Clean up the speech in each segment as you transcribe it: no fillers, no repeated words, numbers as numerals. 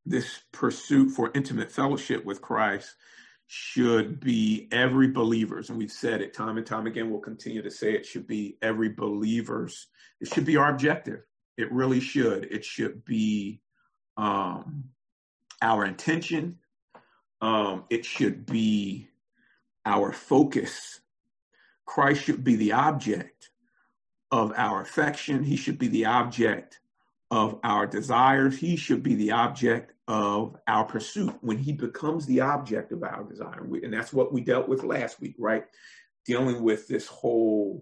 this pursuit for intimate fellowship with Christ should be every believer's, and we've said it time and time again, we'll continue to say it should be every believer's, it should be our objective. It really should. It should be our intention. It should be our focus. Christ should be the object of our affection. He should be the object of our desires. He should be the object of our pursuit. When he becomes the object of our desire, and that's what we dealt with last week, right? Dealing with this whole,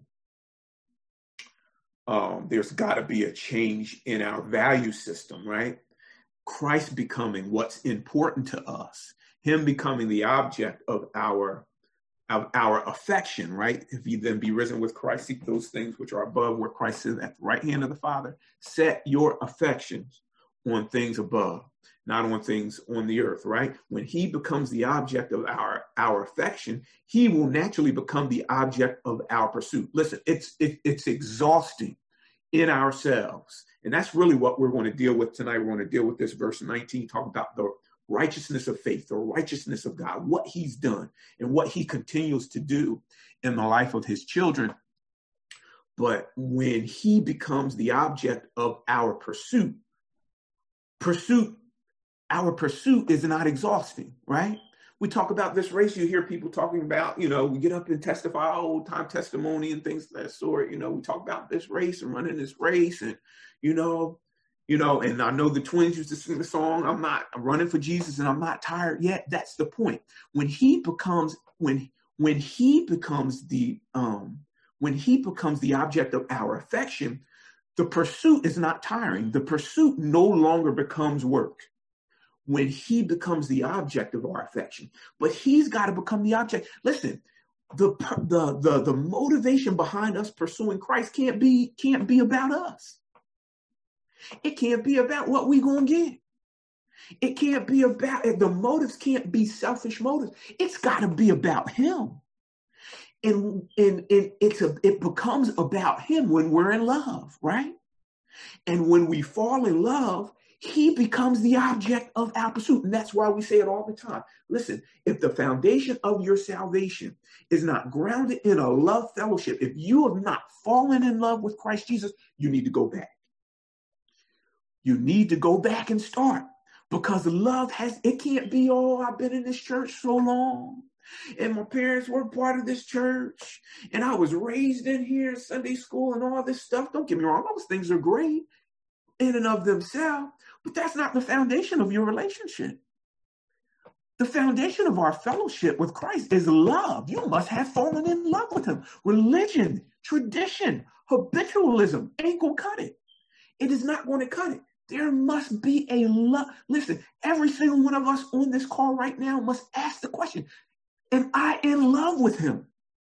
there's got to be a change in our value system, right? Christ becoming what's important to us, him becoming the object of our affection, right? If you then be risen with Christ, seek those things which are above, where Christ is at the right hand of the Father. Set your affections on things above, not on things on the earth, right? When he becomes the object of our affection, he will naturally become the object of our pursuit. Listen, it's exhausting in ourselves. And that's really what we're going to deal with tonight. We're going to deal with this verse 19, talk about the righteousness of faith, the righteousness of God, what he's done and what he continues to do in the life of his children. But when he becomes the object of our pursuit is not exhausting, right? We talk about this race. You hear people talking about, we get up and testify old time testimony and things of that sort. We talk about this race and running this race and, and I know the Twins used to sing the song, I'm running for Jesus and I'm not tired yet. That's the point. When he becomes the object of our affection, the pursuit is not tiring. The pursuit no longer becomes work when he becomes the object of our affection. But he's got to become the object. Listen, the motivation behind us pursuing Christ can't be about us. It can't be about what we're going to get. It can't be about, the motives can't be selfish motives. It's got to be about him. And it becomes about him when we're in love, right? And when we fall in love, he becomes the object of our pursuit. And that's why we say it all the time. Listen, if the foundation of your salvation is not grounded in a love fellowship, if you have not fallen in love with Christ Jesus, you need to go back. You need to go back and start, because love it can't be, I've been in this church so long and my parents were part of this church and I was raised in here, Sunday school and all this stuff. Don't get me wrong. Those things are great in and of themselves, but that's not the foundation of your relationship. The foundation of our fellowship with Christ is love. You must have fallen in love with him. Religion, tradition, habitualism ain't going to cut it. It is not going to cut it. There must be a love. Listen, every single one of us on this call right now must ask the question, am I in love with him?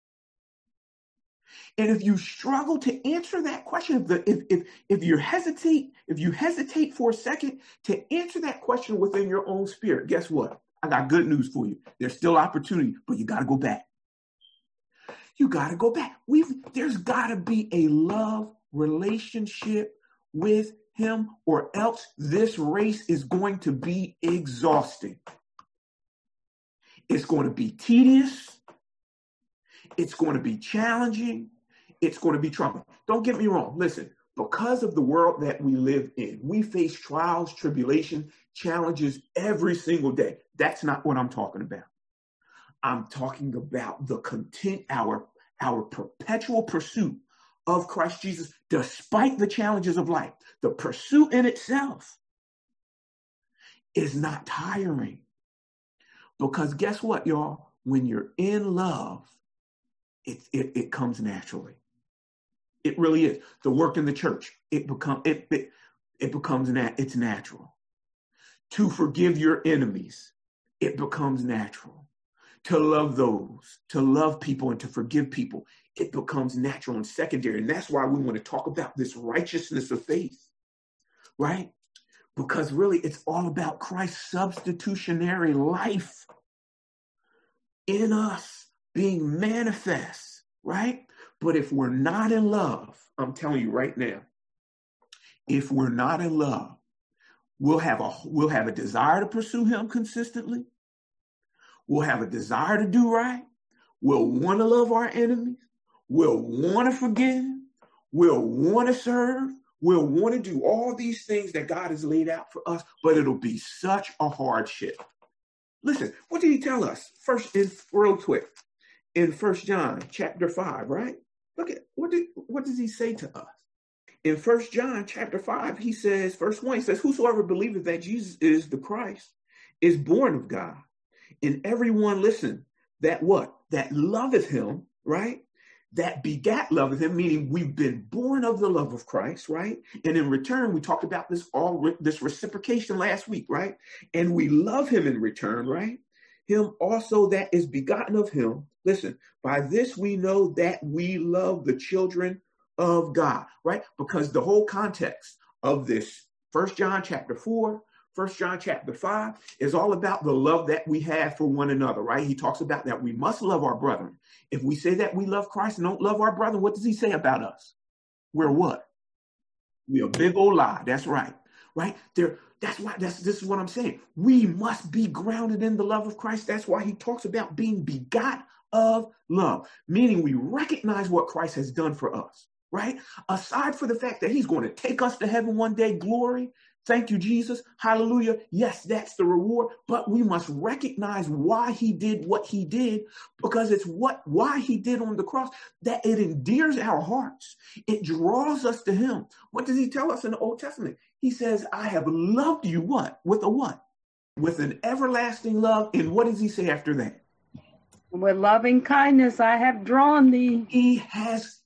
And if you struggle to answer that question, if you hesitate for a second to answer that question within your own spirit, guess what? I got good news for you. There's still opportunity, but you got to go back. You got to go back. There's got to be a love relationship with him, or else this race is going to be exhausting. It's going to be tedious. It's going to be challenging. It's going to be troubling. Don't get me wrong. Listen, because of the world that we live in, we face trials, tribulation, challenges every single day. That's not what I'm talking about. I'm talking about the content, our perpetual pursuit of Christ Jesus, despite the challenges of life. The pursuit in itself is not tiring. Because guess what, y'all? When you're in love, it comes naturally. It really is. The work in the church, it's natural. To forgive your enemies, it becomes natural. To love people and to forgive people, it becomes natural and secondary. And that's why we want to talk about this righteousness of faith, right? Because really it's all about Christ's substitutionary life in us being manifest, right? But if we're not in love, I'm telling you right now, if we're not in love, We'll have a desire to pursue him consistently. We'll have a desire to do right. We'll want to love our enemies. We'll want to forgive. We'll want to serve. We'll want to do all these things that God has laid out for us, but it'll be such a hardship. Listen, what did he tell us? First, real quick, in 1 John chapter 5, right? Look at what does he say to us? In 1 John chapter 5, he says, verse 1, he says, whosoever believeth that Jesus is the Christ is born of God. And everyone, listen, that what? That loveth him, right? That begat loveth him, meaning we've been born of the love of Christ, right? And in return, we talked about this reciprocation last week, right? And we love him in return, right? Him also that is begotten of him. Listen, by this we know that we love the children of God, right? Because the whole context of this 1 John chapter 4, 1 John chapter 5 is all about the love that we have for one another, right? He talks about that we must love our brethren. If we say that we love Christ and don't love our brother, what does he say about us? We're what? We're a big old lie. That's right. Right? This is what I'm saying. We must be grounded in the love of Christ. That's why he talks about being begot of love, meaning we recognize what Christ has done for us, right? Aside from the fact that he's going to take us to heaven one day, glory. Thank you, Jesus. Hallelujah. Yes, that's the reward. But we must recognize why he did what he did, because it's why he did on the cross, that it endears our hearts. It draws us to him. What does he tell us in the Old Testament? He says, I have loved you what? With a what? With an everlasting love. And what does he say after that? With loving kindness, I have drawn thee. He has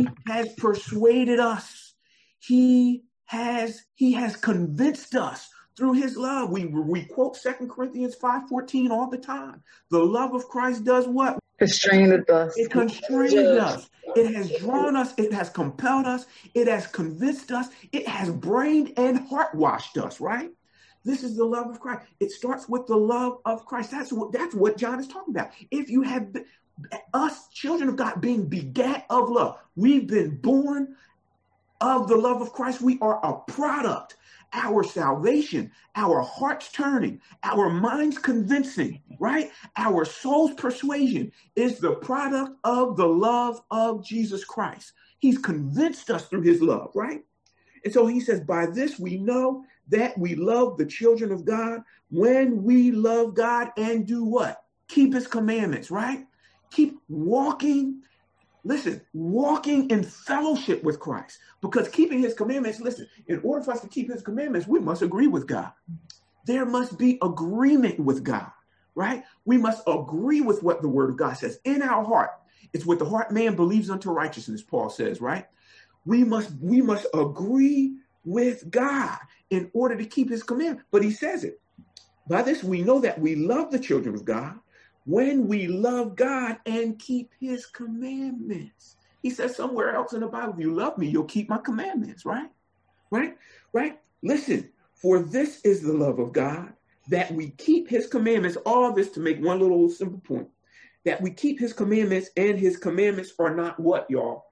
persuaded us. He has convinced us through his love. We quote 2 Corinthians 5:14 all the time. The love of Christ does what? Constrained us. It constrained us. It has drawn us. It has compelled us. It has convinced us. It has brained and heart washed us, right? This is the love of Christ. It starts with the love of Christ. That's what John is talking about. If you have us, children of God, being begat of love, we've been born of the love of Christ. We are a product. Our salvation, our hearts turning, our minds convincing, right? Our soul's persuasion is the product of the love of Jesus Christ. He's convinced us through his love, right? And so he says, by this we know that we love the children of God when we love God and do what? Keep his commandments, right? Keep walking. Listen, walking in fellowship with Christ, because keeping his commandments, listen, in order for us to keep his commandments, we must agree with God. There must be agreement with God, right? We must agree with what the word of God says in our heart. It's what the heart man believes unto righteousness, Paul says, right? We must agree with God in order to keep his commandment. But he says it. By this, we know that we love the children of God when we love God and keep his commandments. He says somewhere else in the Bible, if you love me, you'll keep my commandments, right? Right? Listen, for this is the love of God, that we keep his commandments. All this to make one little simple point, that we keep his commandments, and his commandments are not what, y'all?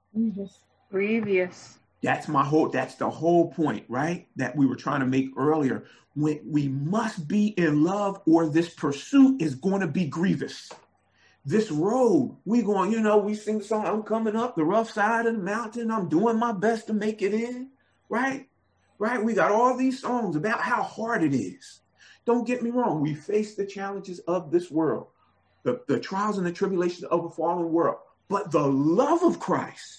Grievous. That's the whole point, right? That we were trying to make earlier. We must be in love, or this pursuit is going to be grievous. This road, we sing the song, I'm coming up the rough side of the mountain. I'm doing my best to make it in, right? Right? We got all these songs about how hard it is. Don't get me wrong. We face the challenges of this world, the trials and the tribulations of a fallen world. But the love of Christ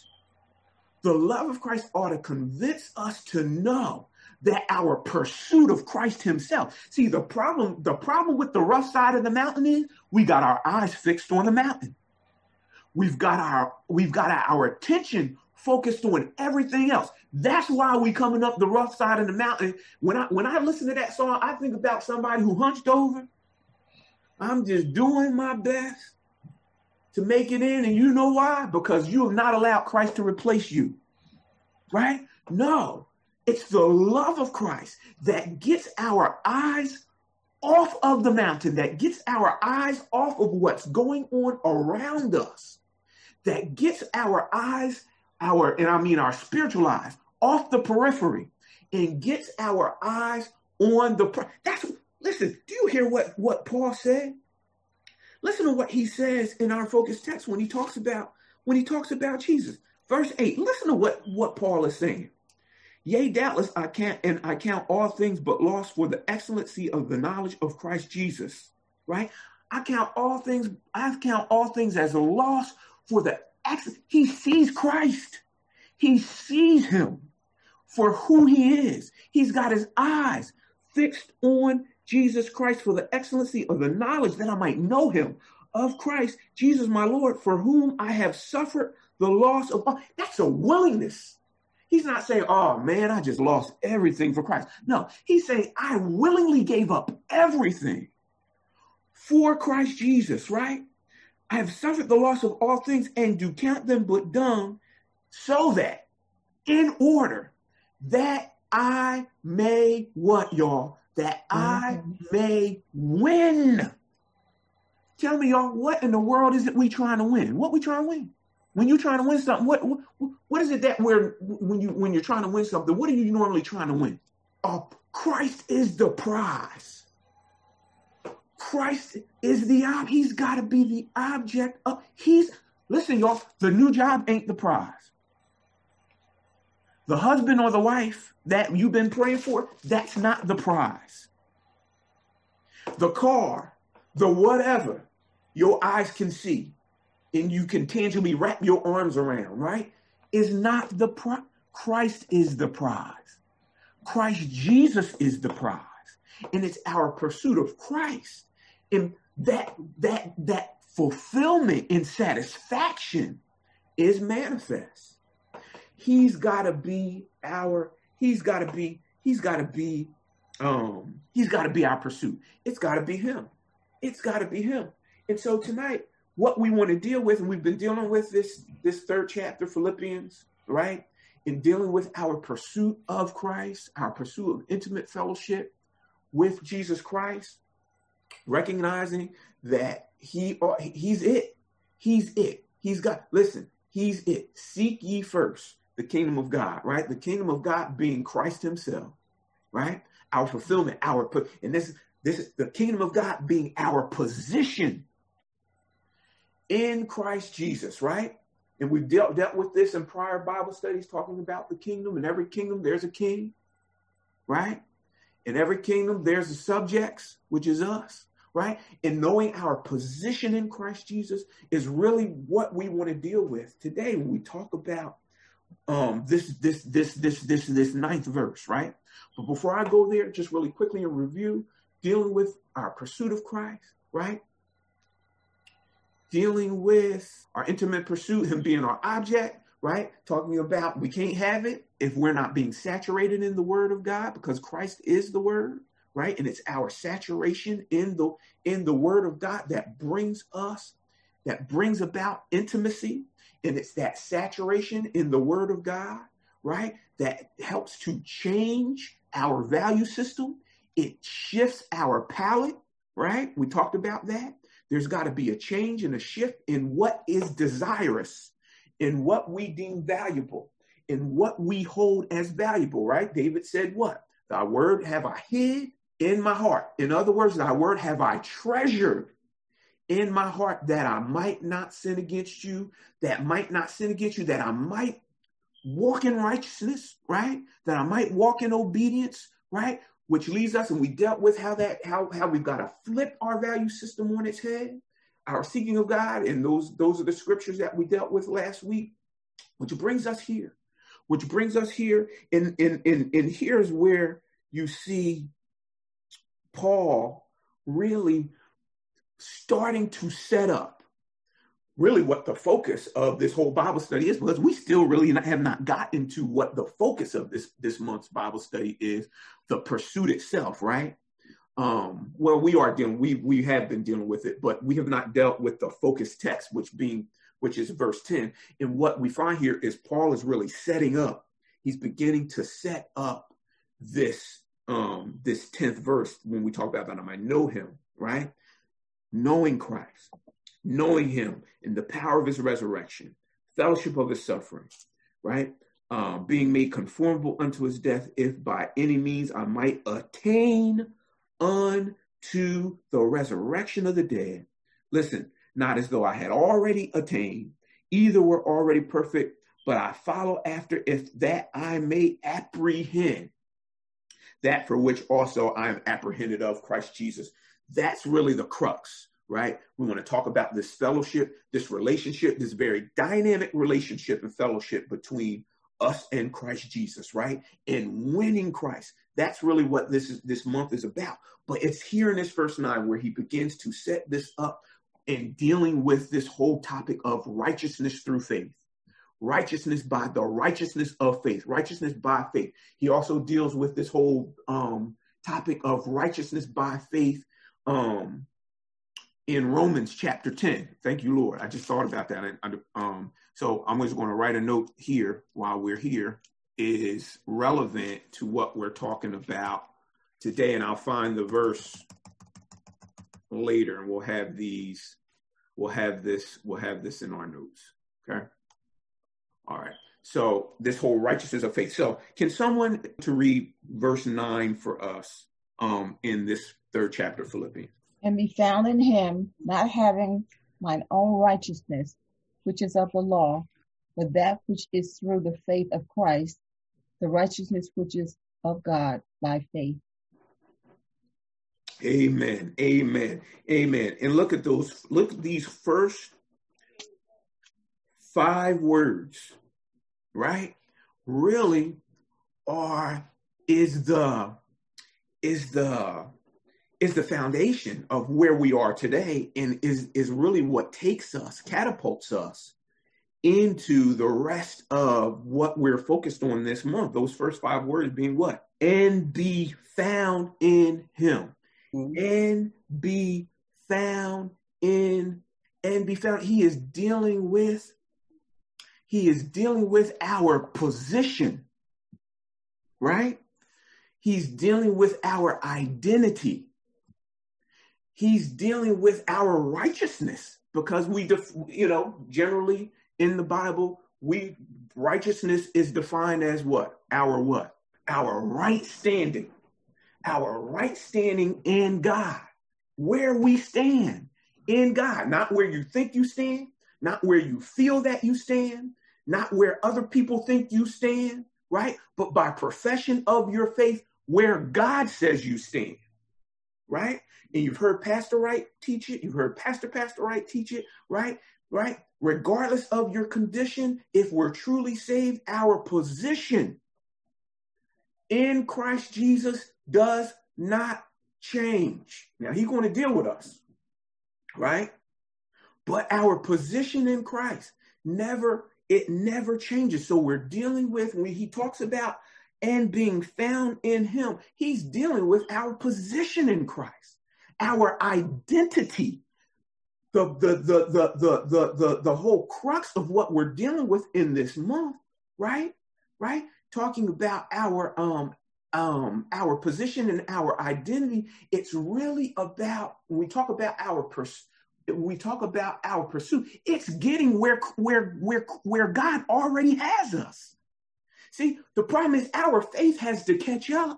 ought to convince us to know that our pursuit of Christ himself. See, the problem with the rough side of the mountain is we got our eyes fixed on the mountain. We've got our attention focused on everything else. That's why we coming up the rough side of the mountain. When I listen to that song, I think about somebody who hunched over. I'm just doing my best to make it in. And you know why? Because you have not allowed Christ to replace you, right? No, it's the love of Christ that gets our eyes off of the mountain, that gets our eyes off of what's going on around us, that gets our eyes, our spiritual eyes off the periphery and gets our eyes on the prize. Listen, do you hear what Paul said? Listen to what he says in our focus text when he talks about Jesus. Verse 8, listen to what Paul is saying. Yea, doubtless I count all things but loss for the excellency of the knowledge of Christ Jesus. Right? I count all things as a loss for the excellence. He sees Christ. He sees him for who he is. He's got his eyes fixed on Jesus Christ for the excellency of the knowledge that I might know him, of Christ, Jesus my Lord, for whom I have suffered the loss of all. That's a willingness. He's not saying, oh man, I just lost everything for Christ. No, he's saying I willingly gave up everything for Christ Jesus, right? I have suffered the loss of all things and do count them but dung, so that in order that I may what, y'all? That I may win. Tell me, y'all, what in the world is it we trying to win? What we trying to win? When you're trying to win something, what is it that when you're trying to win something, what are you normally trying to win? Christ is the prize. Christ is he's got to be the object of, listen, y'all, the new job ain't the prize. The husband or the wife that you've been praying for, that's not the prize. The car, the whatever your eyes can see and you can tangibly wrap your arms around, right, is not the prize. Christ is the prize. Christ Jesus is the prize. And it's our pursuit of Christ. And that fulfillment and satisfaction is manifest. He's got to be our pursuit. It's got to be him. It's got to be him. And so tonight, what we want to deal with, and we've been dealing with this third chapter, Philippians, right? In dealing with our pursuit of Christ, our pursuit of intimate fellowship with Jesus Christ, recognizing that he's it. He's it. He's it. Seek ye first the kingdom of God, right? The kingdom of God being Christ himself, right? Our fulfillment, and this is the kingdom of God being our position in Christ Jesus, right? And we've dealt with this in prior Bible studies, talking about the kingdom. In every kingdom, there's a king, right? In every kingdom, there's the subjects, which is us, right? And knowing our position in Christ Jesus is really what we want to deal with today when we talk about this ninth verse, right? But before I go there, just really quickly in review, dealing with our pursuit of Christ, right? Dealing with our intimate pursuit, him being our object, right? Talking about we can't have it if we're not being saturated in the word of God, because Christ is the word, right? And it's our saturation in the word of God that brings about intimacy. And it's that saturation in the word of God, right, that helps to change our value system. It shifts our palate, right? We talked about that. There's got to be a change and a shift in what is desirous, in what we deem valuable, in what we hold as valuable, right? David said what? Thy word have I hid in my heart. In other words, thy word have I treasured in my heart, that I might not sin against you, that I might walk in righteousness, right? That I might walk in obedience, right? Which leads us, and we dealt with how we've got to flip our value system on its head, our seeking of God, and those are the scriptures that we dealt with last week, which brings us here, and here's where you see Paul really starting to set up really what the focus of this whole Bible study is, because we still really have not got into what the focus of this month's Bible study is, the pursuit itself, right? Well, we have been dealing with it, but we have not dealt with the focus text, which is verse 10. And what we find here is Paul is really setting up. He's beginning to set up this 10th verse when we talk about that I might know him, right? Knowing Christ, knowing him in the power of his resurrection, fellowship of his suffering, right? being made conformable unto his death, if by any means I might attain unto the resurrection of the dead. Listen, not as though I had already attained, either were already perfect, but I follow after, if that I may apprehend that for which also I am apprehended of Christ Jesus. That's really the crux, right? We want to talk about this fellowship, this relationship, this very dynamic relationship and fellowship between us and Christ Jesus, right? And winning Christ. That's really what this month is about. But it's here in this verse 9 where he begins to set this up and dealing with this whole topic of righteousness through faith. Righteousness by the righteousness of faith, righteousness by faith. He also deals with this whole topic of righteousness by faith in Romans chapter 10. Thank you, Lord. I just thought about that. So I'm just going to write a note here while we're here. It is relevant to what we're talking about today, and I'll find the verse later, and we'll have this in our notes. Okay. All right. So this whole righteousness of faith. So can someone to read verse 9 for us in this third chapter of Philippians? And be found in him, not having mine own righteousness, which is of the law, but that which is through the faith of Christ, the righteousness which is of God by faith. Amen. Amen. Amen. And look at these first 5 words, right? Really is the foundation of where we are today, and is really what catapults us into the rest of what we're focused on this month. Those first 5 words being what? And be found in him. Mm-hmm. And be found in, and be found. He is dealing with our position, right? He's dealing with our identity. He's dealing with our righteousness, because generally in the Bible, righteousness is defined as what? Our right standing. Our right standing in God. Where we stand in God, not where you think you stand, not where you feel that you stand, not where other people think you stand, right? But by profession of your faith, where God says you stand, right? And you've heard Pastor Wright teach it. You've heard Pastor Wright teach it, right? Right? Regardless of your condition, if we're truly saved, our position in Christ Jesus does not change. Now, he's going to deal with us, right? But our position in Christ never changes. So we're dealing with, when he talks about and being found in him, he's dealing with our position in Christ, our identity, the whole crux of what we're dealing with in this month, right? Talking about our position and our identity. It's really about, when we talk about our pursuit, it's getting where God already has us. See, the problem is our faith has to catch up.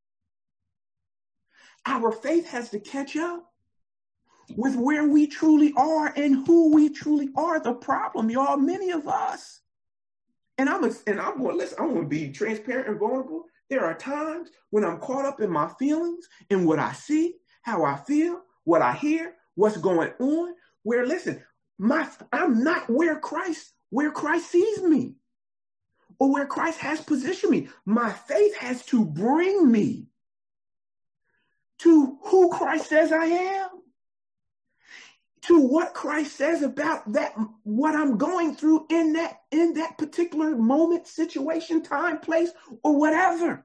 Our faith has to catch up with where we truly are and who we truly are. The problem, y'all, many of us, and I'm going to be transparent and vulnerable. There are times when I'm caught up in my feelings and what I see, how I feel, what I hear, what's going on, where, listen, I'm not where Christ sees me or where Christ has positioned me. My faith has to bring me to who Christ says I am, to what Christ says about that, what I'm going through in that particular moment, situation, time, place, or whatever.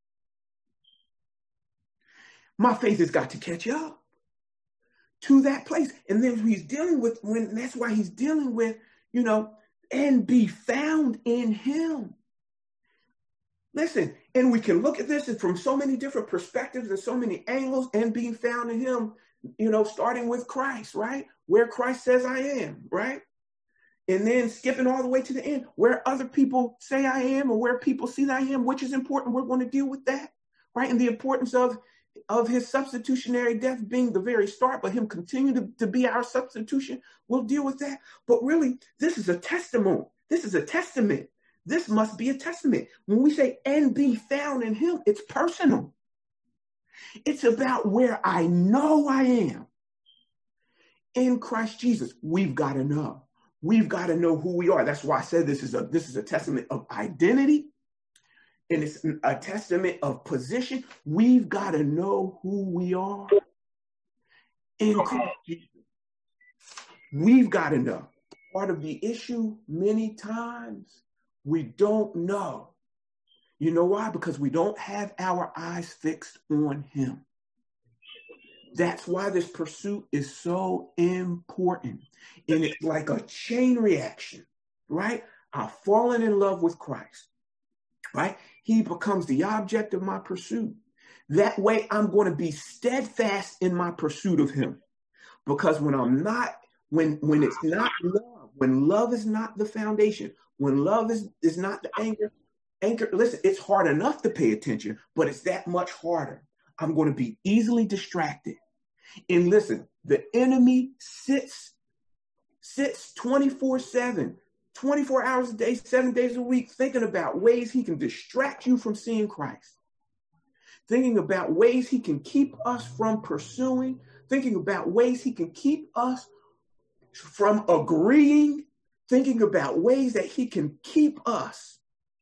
My faith has got to catch up to that place. And then that's why he's dealing with, and be found in him. Listen, and we can look at this from so many different perspectives and so many angles, and being found in him, starting with Christ, right? Where Christ says I am, right? And then skipping all the way to the end, where other people say I am or where people see that I am, which is important. We're going to deal with that, right? And the importance of his substitutionary death being the very start, but him continuing to be our substitution. We'll deal with that. But really, this is a testimony. This is a testament. This must be a testament. When we say and be found in him, it's personal. It's about where I know I am. In Christ Jesus, we've got to know. We've got to know who we are. That's why I said this is a testament of identity, and it's a testament of position. We've got to know who we are in Christ Jesus. We've got to know. Part of the issue many times, we don't know. You know why? Because we don't have our eyes fixed on him. That's why this pursuit is so important. And it's like a chain reaction, right? I've fallen in love with Christ, right? He becomes the object of my pursuit. That way I'm going to be steadfast in my pursuit of him. Because when I'm not, when it's not love, when love is not the foundation, when love is not the anchor, listen, it's hard enough to pay attention, but it's that much harder. I'm going to be easily distracted. And listen, the enemy sits 24/7, 24 hours a day, 7 days a week, thinking about ways he can distract you from seeing Christ, thinking about ways he can keep us from pursuing, thinking about ways he can keep us from agreeing, thinking about ways that he can keep us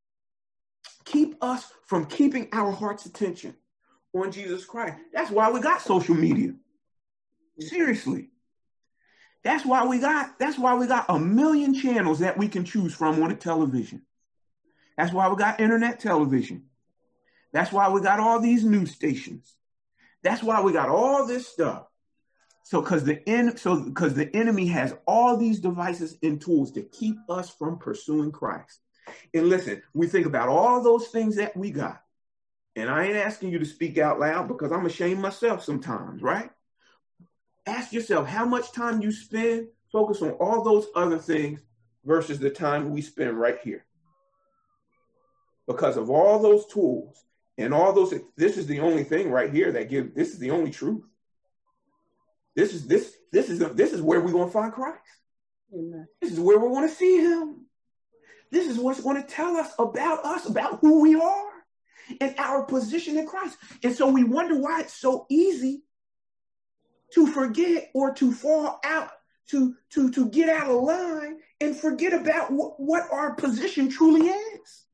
from keeping our heart's attention on Jesus Christ. That's why we got social media. Seriously. That's why we got a million channels that we can choose from on a television. That's why we got internet television. That's why we got all these news stations. That's why we got all this stuff. Because the enemy has all these devices and tools to keep us from pursuing Christ. And listen, we think about all those things that we got. And I ain't asking you to speak out loud because I'm ashamed myself sometimes, right? Ask yourself how much time you spend focused on all those other things versus the time we spend right here. Because of all those tools and all those, this is the only thing right here this is the only truth. This is where we're going to find Christ. Amen. This is where we're going to see him. This is what's going to tell us, about who we are and our position in Christ. And so we wonder why it's so easy to forget or to fall out, to get out of line and forget about what our position truly is.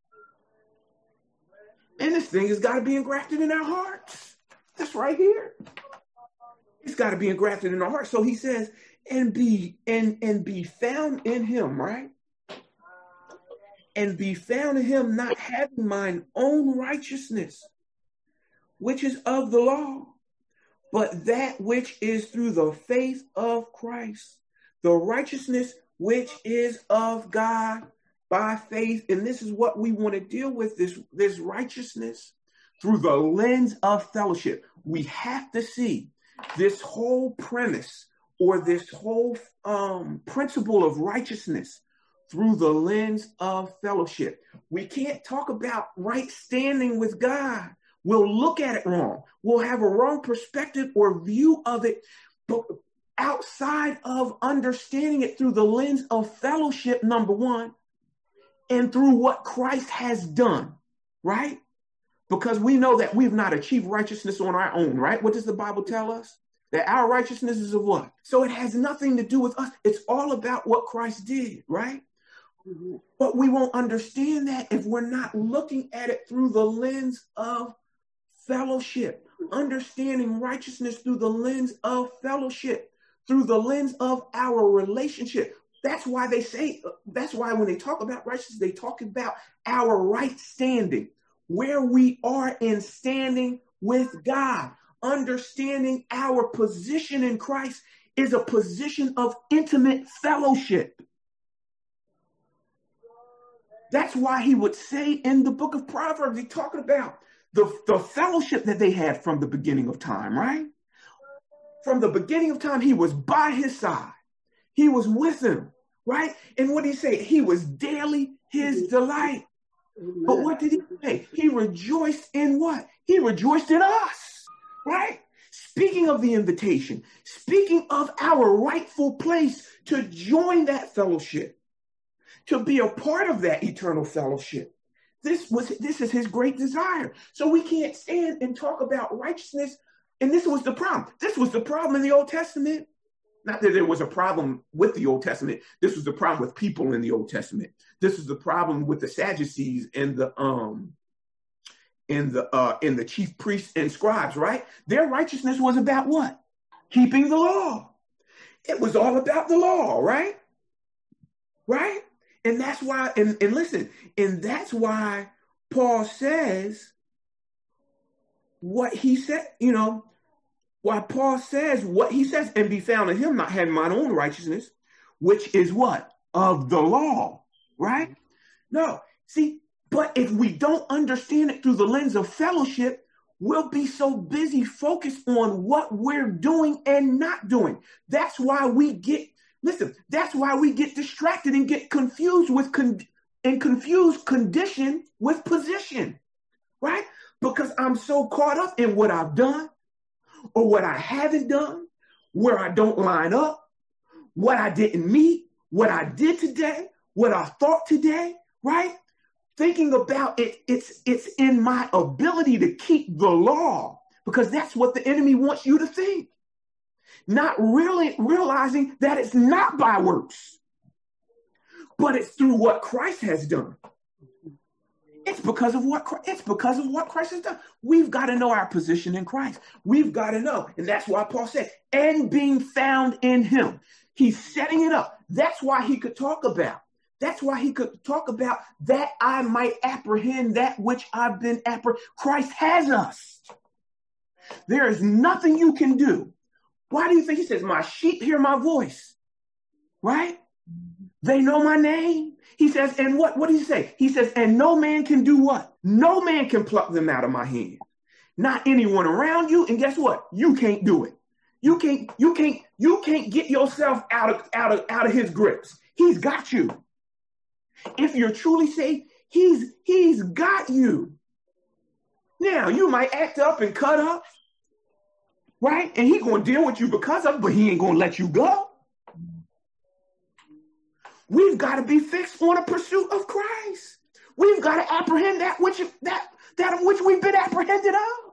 And this thing has got to be engrafted in our hearts. That's right here. It's got to be engrafted in our hearts. So he says, and be found in him, right? And be found in him, not having mine own righteousness, which is of the law, but that which is through the faith of Christ, the righteousness which is of God by faith. And this is what we want to deal with, this righteousness through the lens of fellowship. We have to see this whole premise or this whole principle of righteousness through the lens of fellowship. We can't talk about right standing with God. We'll look at it wrong. We'll have a wrong perspective or view of it, but outside of understanding it through the lens of fellowship, number one, and through what Christ has done, right? Because we know that we've not achieved righteousness on our own, right? What does the Bible tell us? That our righteousness is of what? So it has nothing to do with us. It's all about what Christ did, right? But we won't understand that if we're not looking at it through the lens of fellowship, understanding righteousness through the lens of fellowship, through the lens of our relationship. That's why when they talk about righteousness, they talk about our right standing, where we are in standing with God. Understanding our position in Christ is a position of intimate fellowship. That's why he would say in the book of Proverbs, he's talking about the fellowship that they had from the beginning of time, right? From the beginning of time, he was by his side. He was with him right? And what did he say? He was daily his delight. But what did he say? He rejoiced in what? He rejoiced in us, right? Speaking of the invitation, speaking of our rightful place to join that fellowship, to be a part of that eternal fellowship. This is his great desire. So we can't stand and talk about righteousness. And this was the problem. This was the problem in the Old Testament. Not that there was a problem with the Old Testament. This was the problem with people in the Old Testament. This is the problem with the Sadducees and the chief priests and scribes, right? Their righteousness was about what? Keeping the law. It was all about the law, right? Right? And that's why, and listen, and that's why Paul says what he said, why Paul says what he says, and be found in him, not having mine own righteousness, which is what? Of the law, right? No, see, but if we don't understand it through the lens of fellowship, we'll be so busy focused on what we're doing and not doing. That's why we get distracted and get confused confuse condition with position, right? Because I'm so caught up in what I've done or what I haven't done, where I don't line up, what I didn't meet, what I did today, what I thought today, right? Thinking about it, it's in my ability to keep the law, because that's what the enemy wants you to think. Not really realizing that it's not by works, but it's through what Christ has done. It's because of what Christ has done. We've got to know our position in Christ. We've got to know. And that's why Paul said, and being found in him. He's setting it up. That's why he could talk about that I might apprehend that which I've been Christ has us. There is nothing you can do. Why do you think he says, my sheep hear my voice? Right? They know my name. He says, and what did he say? He says, and no man can do what? No man can pluck them out of my hand. Not anyone around you. And guess what? You can't do it. You can't get yourself out of his grips. He's got you. If you're truly saved, he's got you. Now, you might act up and cut up, right? And he's going to deal with you because of it, but he ain't going to let you go. We've got to be fixed on a pursuit of Christ. We've got to apprehend that of which we've been apprehended of.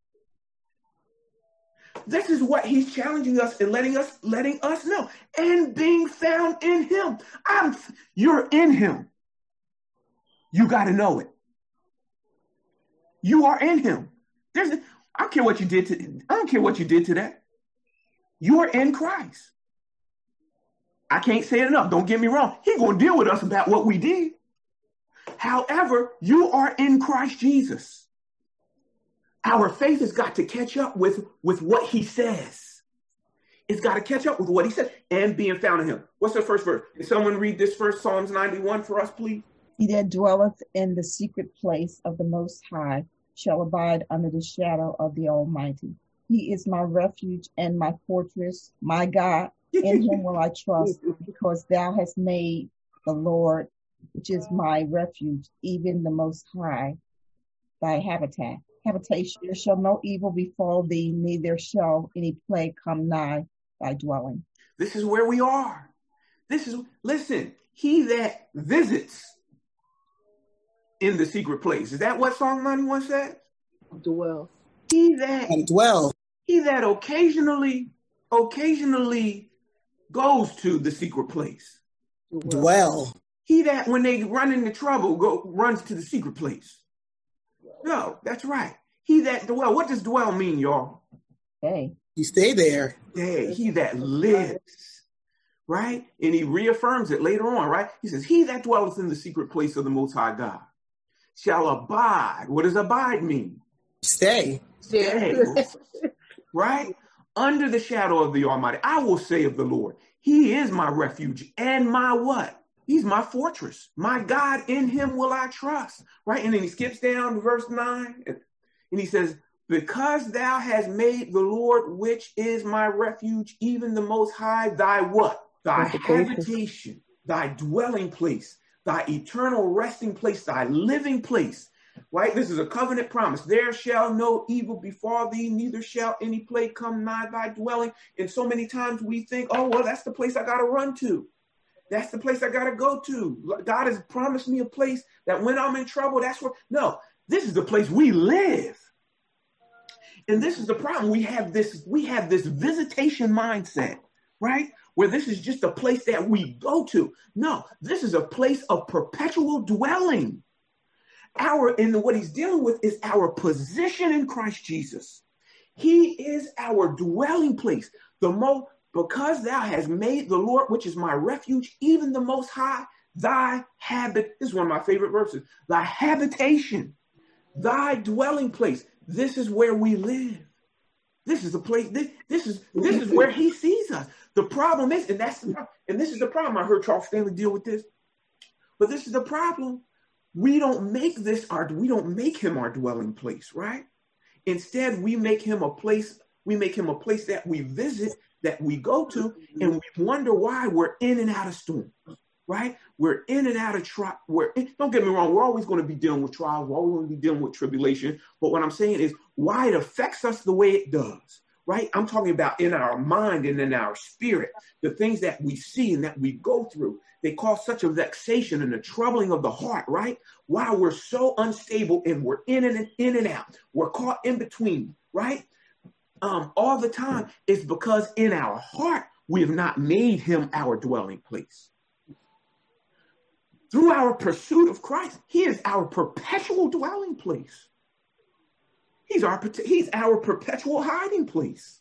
This is what he's challenging us and letting us know. And being found in him. You're in him. You got to know it. You are in him. I don't care what you did today. You are in Christ. I can't say it enough. Don't get me wrong. He's going to deal with us about what we did. However, you are in Christ Jesus. Our faith has got to catch up with what he says. It's got to catch up with what he said and being found in him. What's the first verse? Can someone read this first Psalms 91 for us, please? He that dwelleth in the secret place of the Most High shall abide under the shadow of the Almighty. He is my refuge and my fortress, my God. In him will I trust, because thou hast made the Lord, which is my refuge, even the Most High, thy habitation. There shall no evil befall thee, neither shall any plague come nigh thy dwelling. This is where we are. Listen, he that visits in the secret place. Is that what Psalm 91 says? Dwell. He that occasionally goes to the secret place. Dwell. He that when they run into trouble runs to the secret place. No, that's right. He that dwell. What does dwell mean, y'all? Hey. You stay there. Hey, he that lives. Right? And he reaffirms it later on, right? He says, he that dwelleth in the secret place of the Most High God shall abide. What does abide mean? Stay. Right? Under the shadow of the Almighty. I will say of the Lord, he is my refuge and my what? He's my fortress. My God, in him will I trust. Right? And then he skips down to verse 9 and he says, because thou hast made the Lord, which is my refuge, even the Most High, thy what? Thy habitation. thy dwelling place, thy eternal resting place, thy living place. Right? This is a covenant promise. There shall no evil befall thee, neither shall any plague come nigh thy dwelling. And so many times we think, oh, well, that's the place I got to run to. That's the place I got to go to. God has promised me a place that when I'm in trouble, that's where. No, this is the place we live. And this is the problem. We have this visitation mindset, right? Where this is just a place that we go to. No, this is a place of perpetual dwelling. And what he's dealing with is our position in Christ Jesus. He is our dwelling place. Because thou hast made the Lord, which is my refuge, even the Most High, thy habit. This is one of my favorite verses. Thy habitation, thy dwelling place. This is where we live. This is the place. This is where he sees us. The problem is, and this is the problem. I heard Charles Stanley deal with this, but this is the problem. We don't make him our dwelling place, right? Instead, we make him a place that we visit, that we go to, and we wonder why we're in and out of storms, right? We're in and out of trial. Don't get me wrong, we're always going to be dealing with trials, we're always going to be dealing with tribulation. But what I'm saying is why it affects us the way it does, right? I'm talking about in our mind and in our spirit, the things that we see and that we go through. They cause such a vexation and a troubling of the heart, right? While we're so unstable and we're in and out, we're caught in between, right? All the time. It's because in our heart, we have not made him our dwelling place. Through our pursuit of Christ, he is our perpetual dwelling place. He's our perpetual hiding place.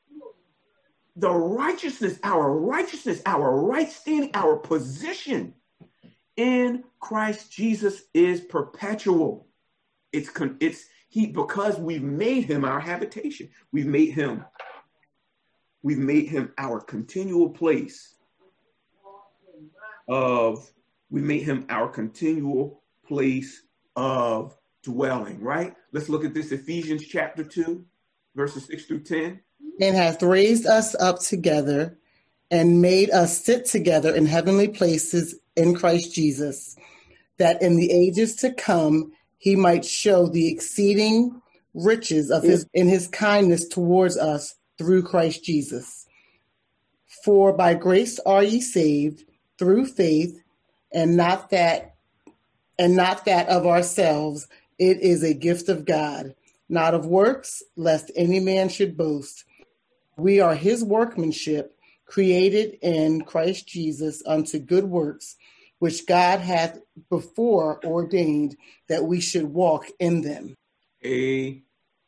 Our righteousness, our right standing, our position in Christ Jesus is perpetual. Because we've made him our habitation. We've made him our continual place of dwelling, right? Let's look at this, Ephesians chapter 2, verses 6 through 10. And hath raised us up together and made us sit together in heavenly places in Christ Jesus, that in the ages to come he might show the exceeding riches of his kindness towards us through Christ Jesus. For by grace are ye saved through faith, and not that of ourselves. It is a gift of God, not of works, lest any man should boast. We are his workmanship, created in Christ Jesus unto good works, which God hath before ordained that we should walk in them. Amen.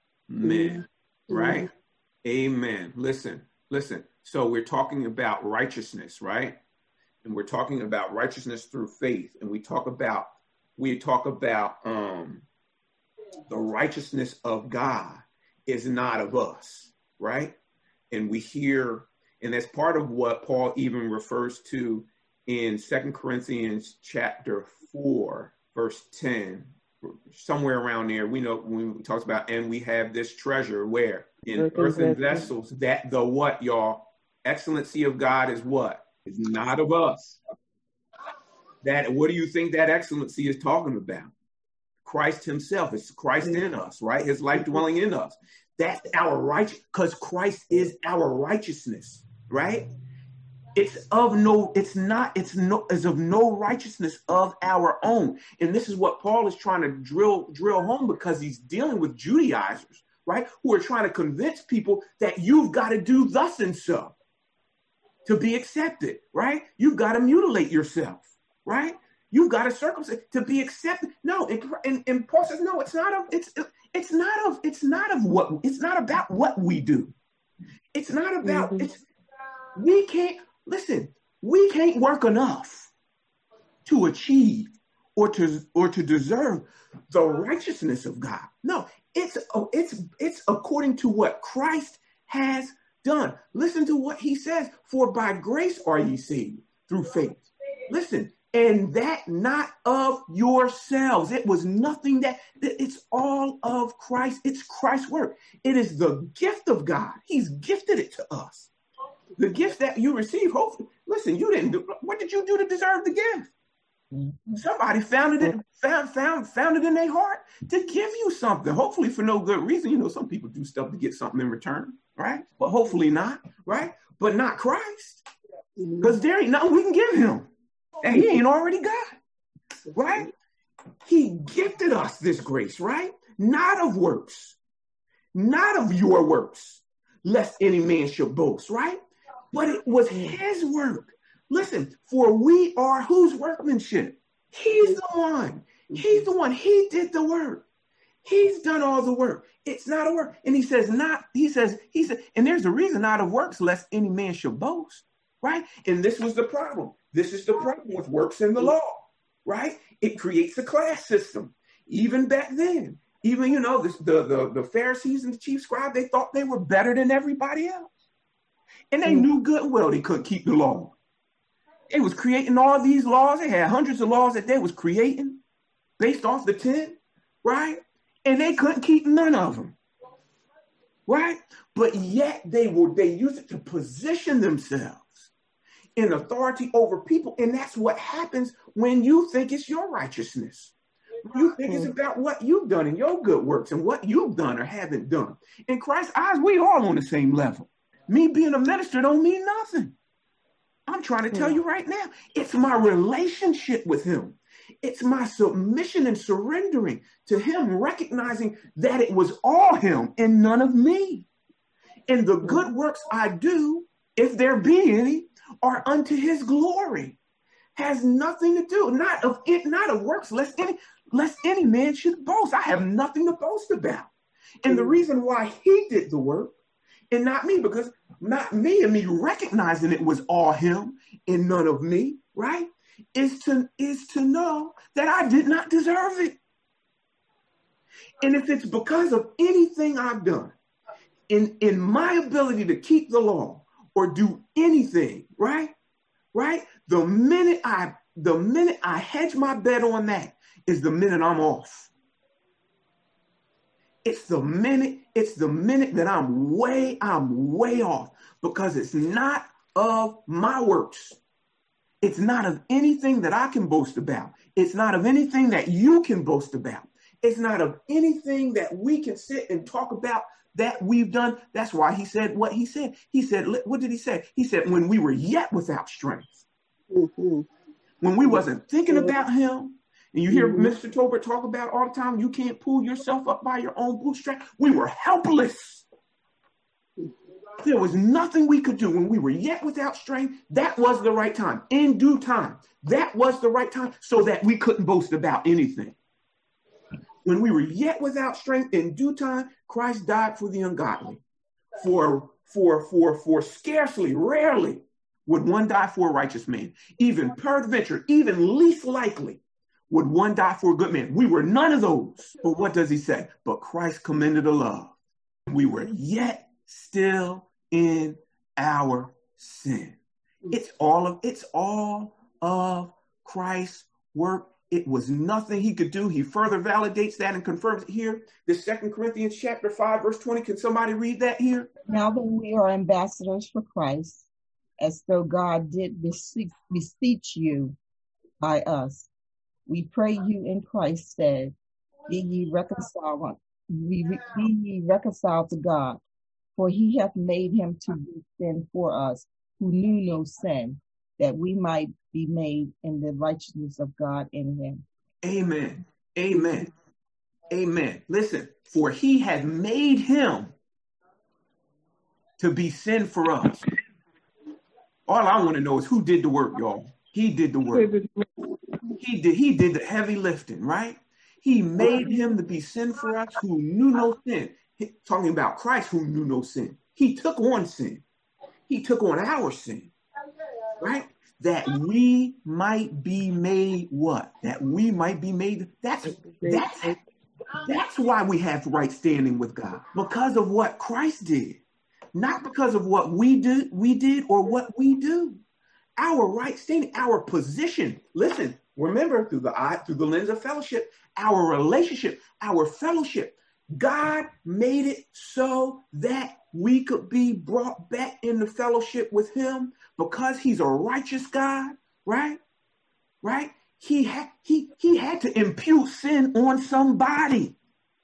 Right? Amen. Listen. So we're talking about righteousness, right? And we're talking about righteousness through faith. And we talk about the righteousness of God is not of us, right? And we hear, and that's part of what Paul even refers to in 2 Corinthians chapter 4, verse 10, somewhere around there. We know when he talks about, and we have this treasure where? In earthen vessels, that the what, y'all? Excellency of God is what? Is not of us. What do you think that excellency is talking about? Christ himself. It's Christ in us, right? His life dwelling in us. That's our righteousness, because Christ is our righteousness, right? It's of no righteousness of our own. And this is what Paul is trying to drill home, because he's dealing with Judaizers, right? Who are trying to convince people that you've got to do thus and so to be accepted, right? You've got to mutilate yourself, right? You've got to circumcise to be accepted. No, and Paul says, no, it's not about what we do. It's not about we can't work enough to achieve or to deserve the righteousness of God. No, it's according to what Christ has done. Listen to what he says, for by grace are ye saved through faith. Listen, and that not of yourselves. It was nothing it's all of Christ. It's Christ's work. It is the gift of God. He's gifted it to us. The gifts that you receive, hopefully, listen, you didn't do, what did you do to deserve the gift? Somebody found it in their heart to give you something, hopefully for no good reason. You know, some people do stuff to get something in return, right? But hopefully not, right? But not Christ, because there ain't nothing we can give him that he ain't already got, right? He gifted us this grace, right? Not of works, not of your works, lest any man should boast, right? But it was his work. Listen, for we are whose workmanship? He's the one. He's the one. He did the work. He's done all the work. It's not a work. And he says, and there's a reason not of works, lest any man should boast, right? And this was the problem. This is the problem with works in the law, right? It creates a class system. Even back then, even, you know, the Pharisees and the chief scribe, they thought they were better than everybody else. And they knew good and well they couldn't keep the law. They was creating all these laws. They had hundreds of laws that they was creating based off the 10, right? And they couldn't keep none of them, right? But yet they used it to position themselves in authority over people. And that's what happens when you think it's your righteousness. You think it's about what you've done and your good works and what you've done or haven't done. In Christ's eyes, we all on the same level. Me being a minister don't mean nothing. I'm trying to tell you right now, it's my relationship with him. It's my submission and surrendering to him, recognizing that it was all him and none of me. And the good works I do, if there be any, are unto his glory. Has nothing to do, not of works, lest any man should boast. I have nothing to boast about. And the reason why he did the work and not me, because not me and me recognizing it was all him and none of me, right? Is to know that I did not deserve it. And if it's because of anything I've done in my ability to keep the law or do anything, right? The minute I hedge my bet on that is the minute I'm off. It's the minute that I'm way off, because it's not of my works. It's not of anything that I can boast about. It's not of anything that you can boast about. It's not of anything that we can sit and talk about that we've done. That's why he said what he said. He said, what did he say? He said, when we were yet without strength, when we wasn't thinking about him. And you hear Mr. Tolbert talk about all the time, you can't pull yourself up by your own bootstrap. We were helpless. There was nothing we could do when we were yet without strength. That was the right time. In due time, that was the right time, so that we couldn't boast about anything. When we were yet without strength, in due time, Christ died for the ungodly. For scarcely, rarely would one die for a righteous man. Even peradventure, even least likely, would one die for a good man. We were none of those. But what does he say? But Christ commended the love. We were yet still in our sin. It's all of Christ's work. It was nothing he could do. He further validates that and confirms it here. This 2 Corinthians chapter 5, verse 20. Can somebody read that here? Now that we are ambassadors for Christ, as though God did beseech you by us, we pray you in Christ's stead, be ye reconciled to God, for he hath made him to be sin for us, who knew no sin, that we might be made in the righteousness of God in him. Amen. Amen. Amen. Listen, for he had made him to be sin for us. All I want to know is who did the work, y'all. He did the work. He did the heavy lifting, right? He made him to be sin for us who knew no sin. Talking about Christ who knew no sin. He took on sin. He took on our sin, right? That we might be made what? That we might be made. That's why we have right standing with God. Because of what Christ did. Not because of what we did or what we do. Our right standing, our position. Listen, remember, through the lens of fellowship, our relationship, our fellowship. God made it so that we could be brought back into fellowship with him because he's a righteous God, right? Right? He had to impute sin on somebody.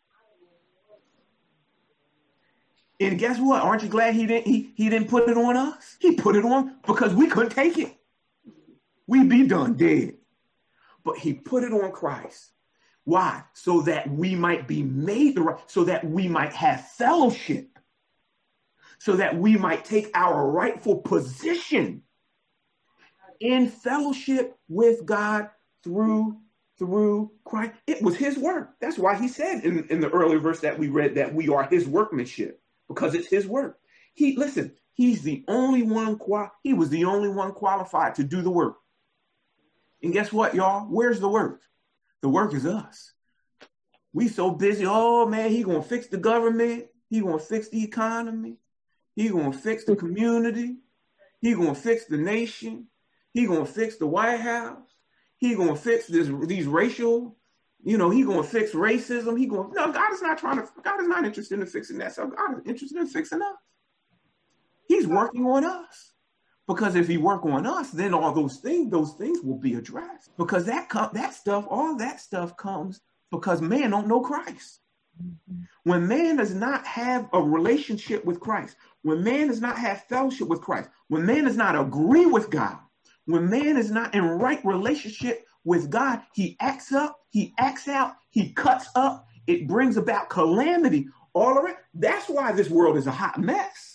And guess what? Aren't you glad he didn't put it on us? He put it on because we couldn't take it. We'd be done dead. But he put it on Christ. Why? So that we might be made right, so that we might have fellowship, so that we might take our rightful position in fellowship with God through Christ. It was his work. That's why he said in the earlier verse that we read that we are his workmanship, because it's his work. He's the only one, he was the only one qualified to do the work. And guess what, y'all? Where's the work? The work is us. We so busy. Oh man, he gonna fix the government. He gonna fix the economy. He gonna fix the community. He gonna fix the nation. He gonna fix the White House. He gonna fix these racial. He gonna fix racism. No, God is not interested in fixing that stuff. God is interested in fixing us. He's working on us. Because if he work on us, then all those things will be addressed. Because all that stuff comes because man don't know Christ. When man does not have a relationship with Christ, when man does not have fellowship with Christ, when man does not agree with God, when man is not in right relationship with God, he acts up, he acts out, he cuts up. It brings about calamity all around. That's why this world is a hot mess.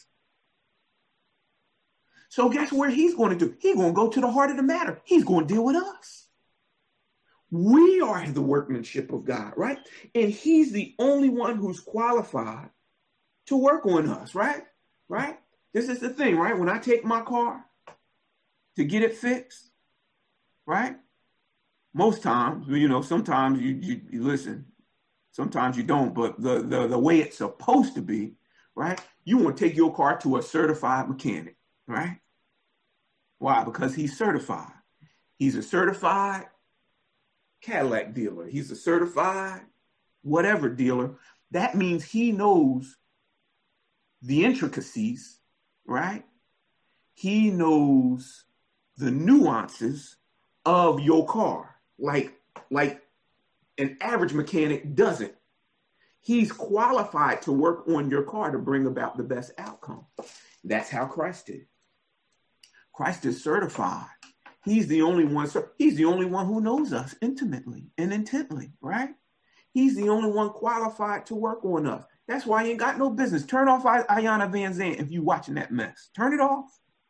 So guess where he's going to do? He's going to go to the heart of the matter. He's going to deal with us. We are the workmanship of God, right? And he's the only one who's qualified to work on us, right? Right? This is the thing, right? When I take my car to get it fixed, right? Most times, sometimes you listen, sometimes you don't, but the way it's supposed to be, right? You want to take your car to a certified mechanic, right? Why? Because he's certified. He's a certified Cadillac dealer. He's a certified whatever dealer. That means he knows the intricacies, right? He knows the nuances of your car, like an average mechanic doesn't. He's qualified to work on your car to bring about the best outcome. That's how Christ is. Christ is certified. He's the only one who knows us intimately and intently, right? He's the only one qualified to work on us. That's why he ain't got no business. Turn off Ayanna Van Zandt if you watching that mess. Turn it off.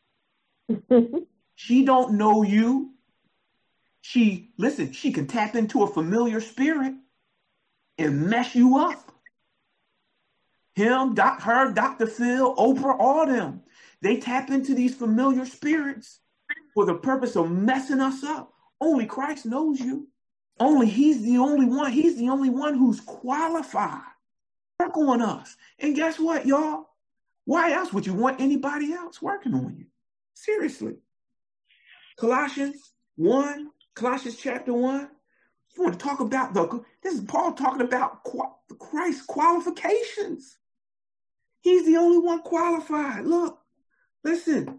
She don't know you. She can tap into a familiar spirit and mess you up. Him, Dr. Phil, Oprah, all them. They tap into these familiar spirits for the purpose of messing us up. Only Christ knows you. He's the only one. He's the only one who's qualified to work on us. And guess what, y'all? Why else would you want anybody else working on you? Seriously. Colossians chapter 1. You want to talk about this is Paul talking about Christ's qualifications. He's the only one qualified. Look, listen.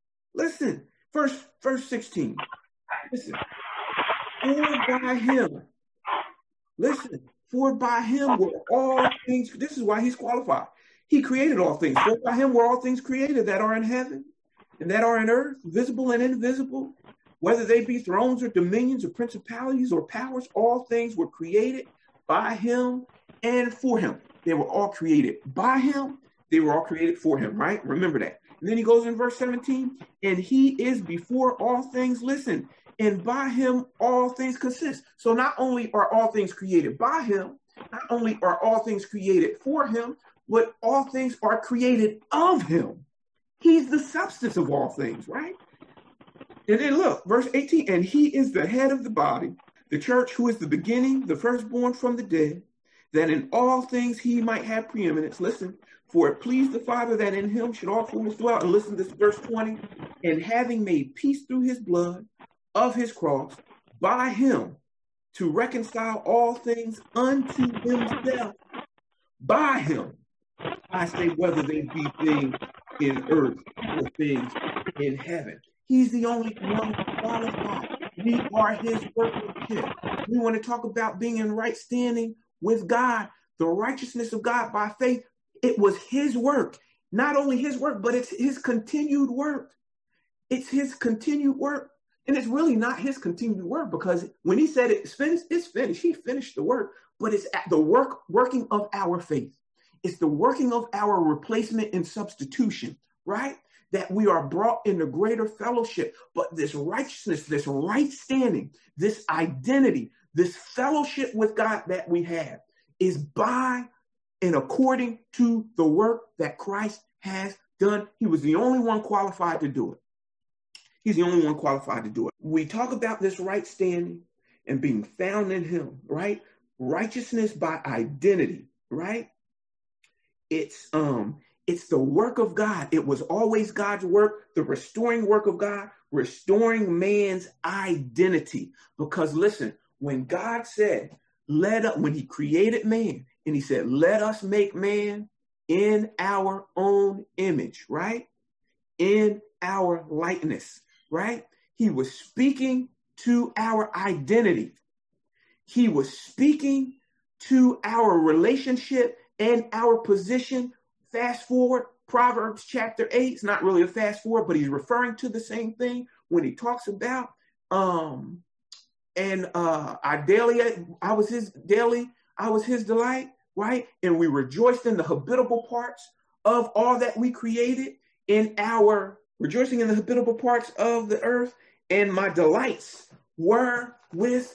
Verse 16. Listen. For by him were all things. This is why he's qualified. He created all things. For by him were all things created that are in heaven and that are in earth, visible and invisible, whether they be thrones or dominions or principalities or powers. All things were created by him and for him. They were all created by him. They were all created for him, right? Remember that. And then he goes in verse 17, and he is before all things. Listen, and by him all things consist. So not only are all things created by him, not only are all things created for him, but all things are created of him. He's the substance of all things, right? And then look, verse 18, and he is the head of the body, the church, who is the beginning, the firstborn from the dead, that in all things he might have preeminence. Listen, for it pleased the Father that in him should all fullness dwell. And listen to this, verse 20, and having made peace through his blood of his cross, by him to reconcile all things unto himself, by him. I say whether they be things in earth or things in heaven. He's the only one qualified. We are his workmanship. We want to talk about being in right standing with God, the righteousness of God by faith. It was his work, not only his work, but it's his continued work. It's his continued work. And it's really not his continued work, because when he said it's finished, it's finished. He finished the work, but it's at the working of our faith. It's the working of our replacement and substitution, right? That we are brought into greater fellowship. But this righteousness, this right standing, this identity, this fellowship with God that we have is by and according to the work that Christ has done. He was the only one qualified to do it. He's the only one qualified to do it. We talk about this right standing and being found in him, right? Righteousness by identity, right? It's the work of God. It was always God's work, the restoring work of God, restoring man's identity. Because listen, when God said, when he created man and he said, let us make man in our own image, right? In our likeness, right? He was speaking to our identity. He was speaking to our relationship and our position. Fast forward, Proverbs chapter 8. It's not really a fast forward, but he's referring to the same thing when he talks about, I was his delight, right? And we rejoiced in the habitable parts of all that we created rejoicing in the habitable parts of the earth. And my delights were with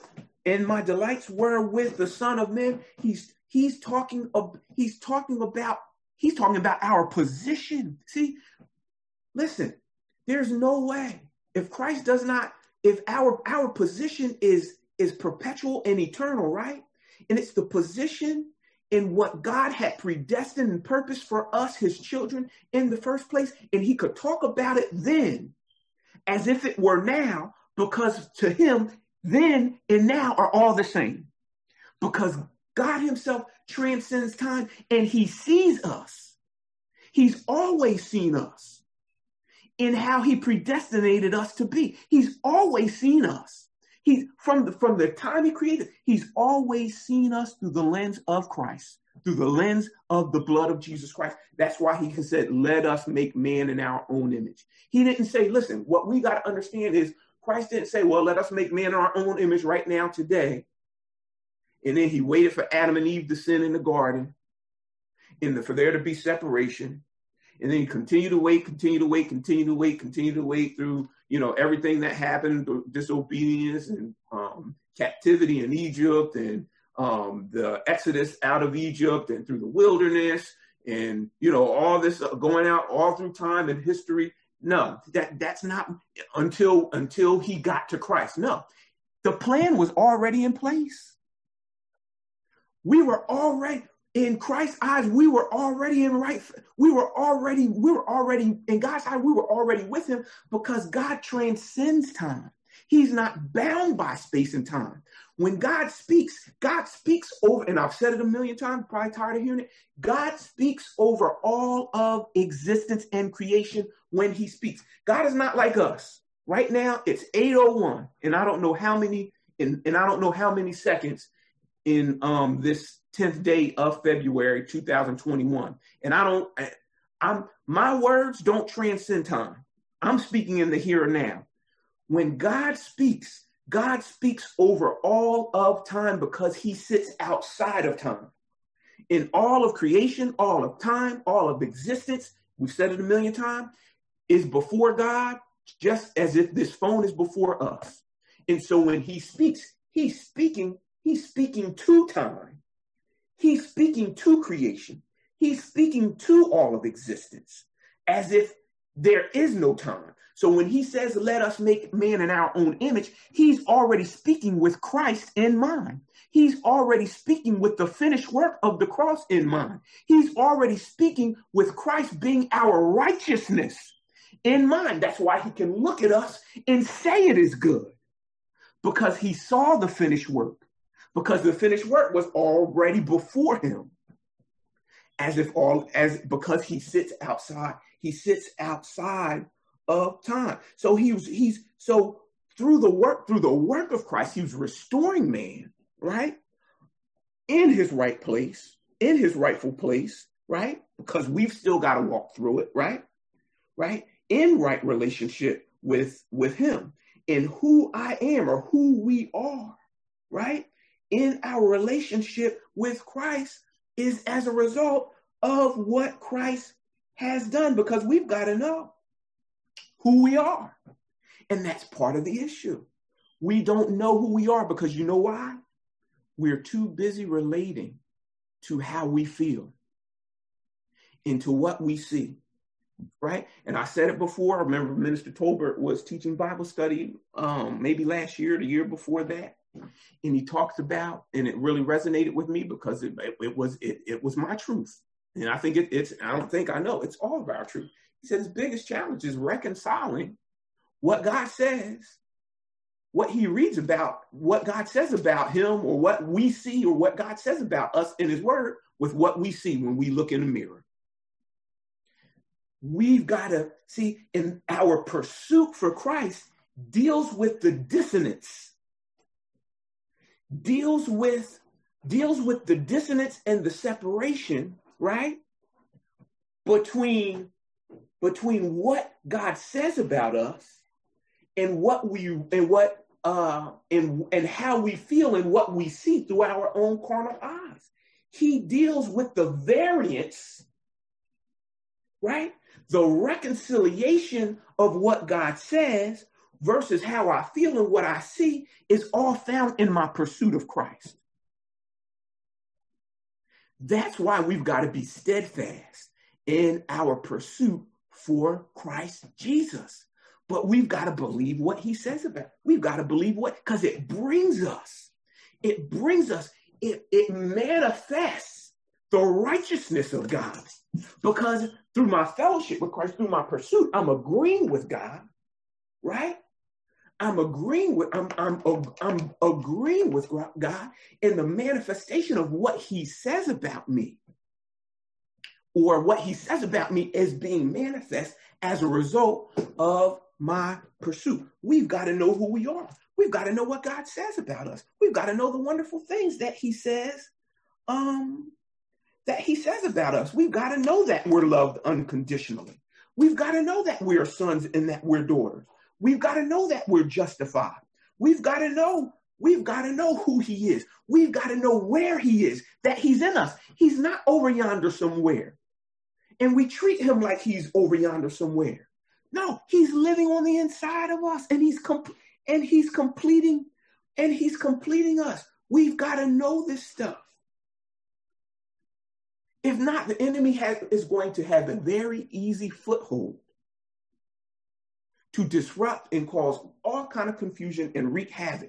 the Son of Man. He's talking about our position. See, listen, there's no way if Christ does not, if our position is perpetual and eternal, right? And it's the position in what God had predestined and purposed for us, his children, in the first place. And he could talk about it then as if it were now, because to him, then and now are all the same. Because God himself transcends time and he sees us. He's always seen us in how he predestinated us to be. He's always seen us. He's from the time he created, he's always seen us through the lens of Christ, through the lens of the blood of Jesus Christ. That's why he said, let us make man in our own image. He didn't say, listen, what we got to understand is Christ didn't say, well, let us make man in our own image right now today. And then he waited for Adam and Eve to sin in the garden for there to be separation. And then he continued to wait through, everything that happened, the disobedience and captivity in Egypt and the exodus out of Egypt and through the wilderness and, all this going out all through time and history. No, that's not until he got to Christ. No, the plan was already in place. We were already in Christ's eyes. We were already in God's eyes. We were already with him because God transcends time. He's not bound by space and time. When God speaks over, and I've said it a million times, probably tired of hearing it. God speaks over all of existence and creation when he speaks. God is not like us. Right now, it's 8:01, and I don't know how many, and I don't know how many seconds in this 10th day of February 2021. And my words don't transcend time. I'm speaking in the here and now. When God speaks over all of time because he sits outside of time. In all of creation, all of time, all of existence, we've said it a million times, is before God, just as if this phone is before us. And so when he speaks, he's speaking to time. He's speaking to creation. He's speaking to all of existence as if there is no time. So when he says, let us make man in our own image, he's already speaking with Christ in mind. He's already speaking with the finished work of the cross in mind. He's already speaking with Christ being our righteousness in mind. That's why he can look at us and say it is good, because he saw the finished work. Because the finished work was already before him. because he sits outside of time. So so through the work of Christ, he was restoring man, right? In his right place, in his rightful place, right? Because we've still got to walk through it, right? Right? In right relationship with him, in who I am or who we are, right? In our relationship with Christ is as a result of what Christ has done, because we've got to know who we are. And that's part of the issue. We don't know who we are because you know why? We're too busy relating to how we feel, into what we see, right? And I said it before. I remember Minister Tolbert was teaching Bible study maybe last year, the year before that. And he talked about, and it really resonated with me because it was my truth. And I think I know it's all of our truth. He said his biggest challenge is reconciling what God says, what he reads about, what God says about him, or what we see, or what God says about us in his word, with what we see when we look in the mirror. We've got to see, in our pursuit for Christ deals with the dissonance, deals with the dissonance and the separation, right? Between what God says about us and and how we feel and what we see through our own carnal eyes. He deals with the variance, right? The reconciliation of what God says versus how I feel and what I see is all found in my pursuit of Christ. That's why we've got to be steadfast in our pursuit for Christ Jesus. But we've got to believe what he says about it. We've got to believe because it manifests the righteousness of God. Because through my fellowship with Christ, through my pursuit, I'm agreeing with God, right? I'm agreeing with God in the manifestation of what he says about me, or what he says about me is being manifest as a result of my pursuit. We've got to know who we are. We've got to know what God says about us. We've got to know the wonderful things that he says, about us. We've got to know that we're loved unconditionally. We've got to know that we are sons and that we're daughters. We've got to know that we're justified. We've got to know who he is. We've got to know where he is, that he's in us. He's not over yonder somewhere. And we treat him like he's over yonder somewhere. No, he's living on the inside of us, and he's completing us. We've got to know this stuff. If not, the enemy is going to have a very easy foothold to disrupt and cause all kind of confusion and wreak havoc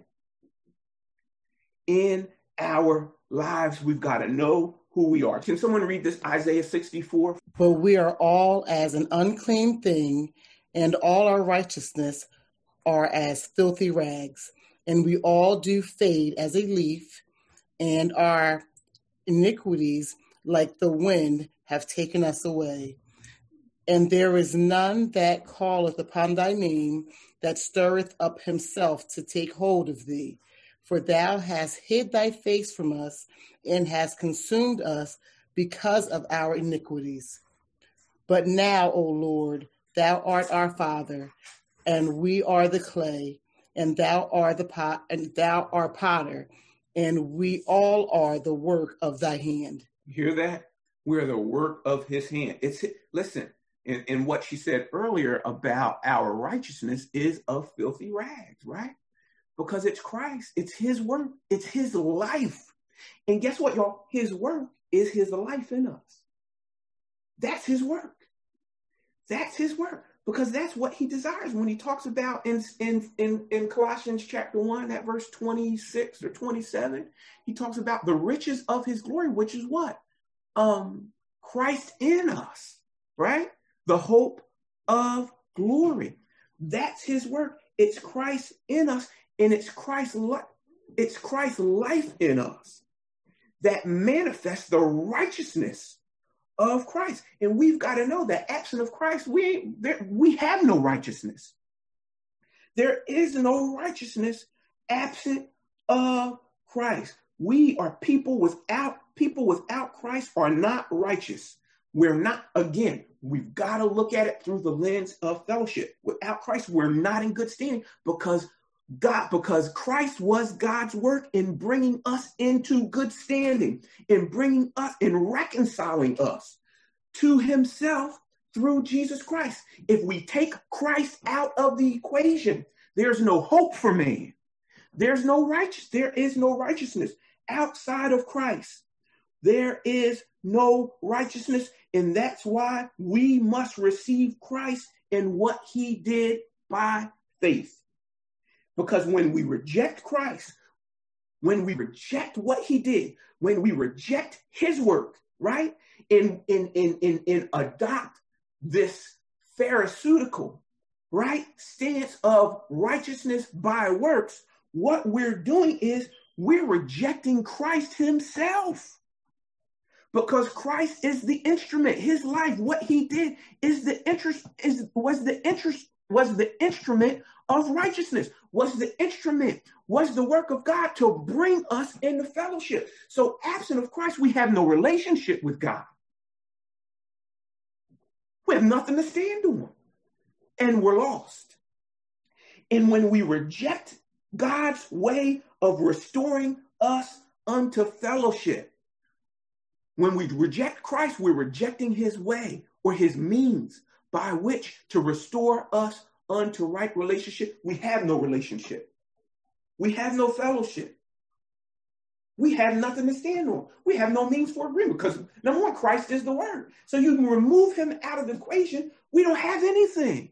in our lives. We've got to know who we are. Can someone read this, Isaiah 64? But we are all as an unclean thing, and all our righteousness are as filthy rags. And we all do fade as a leaf, and our iniquities, like the wind, have taken us away. And there is none that calleth upon thy name, that stirreth up himself to take hold of thee. For thou hast hid thy face from us, and hast consumed us because of our iniquities. But now, O Lord, thou art our Father, and we are the clay, and thou art the pot, and thou art potter, and we all are the work of thy hand. You hear that? We're the work of his hand. Listen, and what she said earlier about our righteousness is of filthy rags, right? Because it's Christ, it's his work, it's his life. And guess what, y'all? His work is his life in us. That's his work. That's his work. Because that's what he desires when he talks about in Colossians chapter 1, at verse 26 or 27, he talks about the riches of his glory, which is what? Christ in us, right? The hope of glory. That's his work. It's Christ in us, and it's Christ's life in us that manifests the righteousness of Christ. And we've got to know that absent of Christ, we have no righteousness. There is no righteousness absent of Christ. We are people without Christ are not righteous. We're not, again, we've got to look at it through the lens of fellowship. Without Christ, we're not in good standing because Christ was God's work in bringing us into good standing, in bringing us, in reconciling us to himself through Jesus Christ. If we take Christ out of the equation, there's no hope for man. There is no righteousness outside of Christ. There is no righteousness, and that's why we must receive Christ in what he did by faith. Because when we reject Christ, when we reject what he did, when we reject his work, right, and adopt this pharisaical, right, stance of righteousness by works, what we're doing is we're rejecting Christ himself. Because Christ is the instrument. His life, what he did, was the instrument of righteousness, was the work of God to bring us into fellowship. So absent of Christ, we have no relationship with God. We have nothing to stand on, and we're lost. And when we reject God's way of restoring us unto fellowship, when we reject Christ, we're rejecting his way or his means by which to restore us unto right relationship. We have no relationship. We have no fellowship. We have nothing to stand on. We have no means for agreement because, number one, Christ is the word. So you can remove him out of the equation. We don't have anything.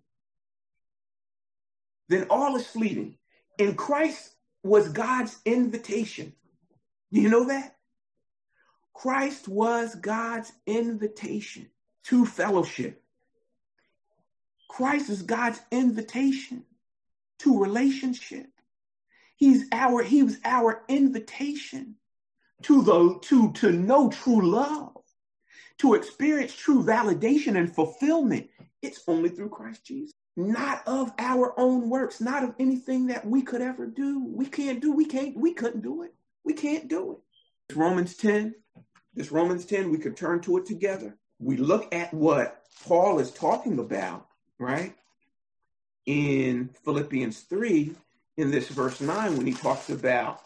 Then all is fleeting. And Christ was God's invitation. You know that? Christ was God's invitation to fellowship. Christ is God's invitation to relationship. He was our invitation to know true love, to experience true validation and fulfillment. It's only through Christ Jesus, not of our own works, not of anything that we could ever do. We couldn't do it. We can't do it. Romans 10, we could turn to it together. We look at what Paul is talking about, right? In Philippians 3, in this verse 9, when he talks about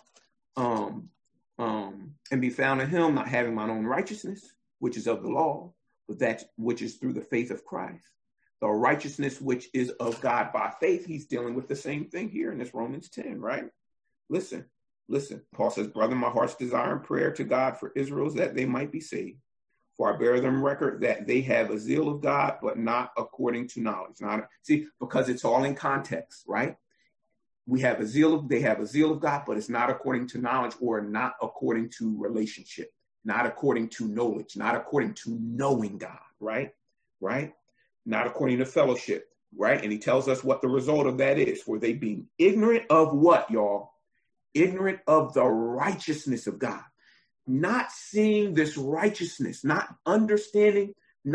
and be found in him, not having mine own righteousness, which is of the law, but that which is through the faith of Christ. The righteousness which is of God by faith, he's dealing with the same thing here in this Romans 10, right? Listen. Paul says, brother, my heart's desire and prayer to God for Israel is that they might be saved. For I bear them record that they have a zeal of God, but not according to knowledge. Because it's all in context, right? They have a zeal of God, but it's not according to knowledge or not according to relationship, not according to knowledge, not according to knowing God, right? Not according to fellowship, right? And he tells us what the result of that is. For they being ignorant of what, y'all? Ignorant of the righteousness of God, not seeing this righteousness, not understanding,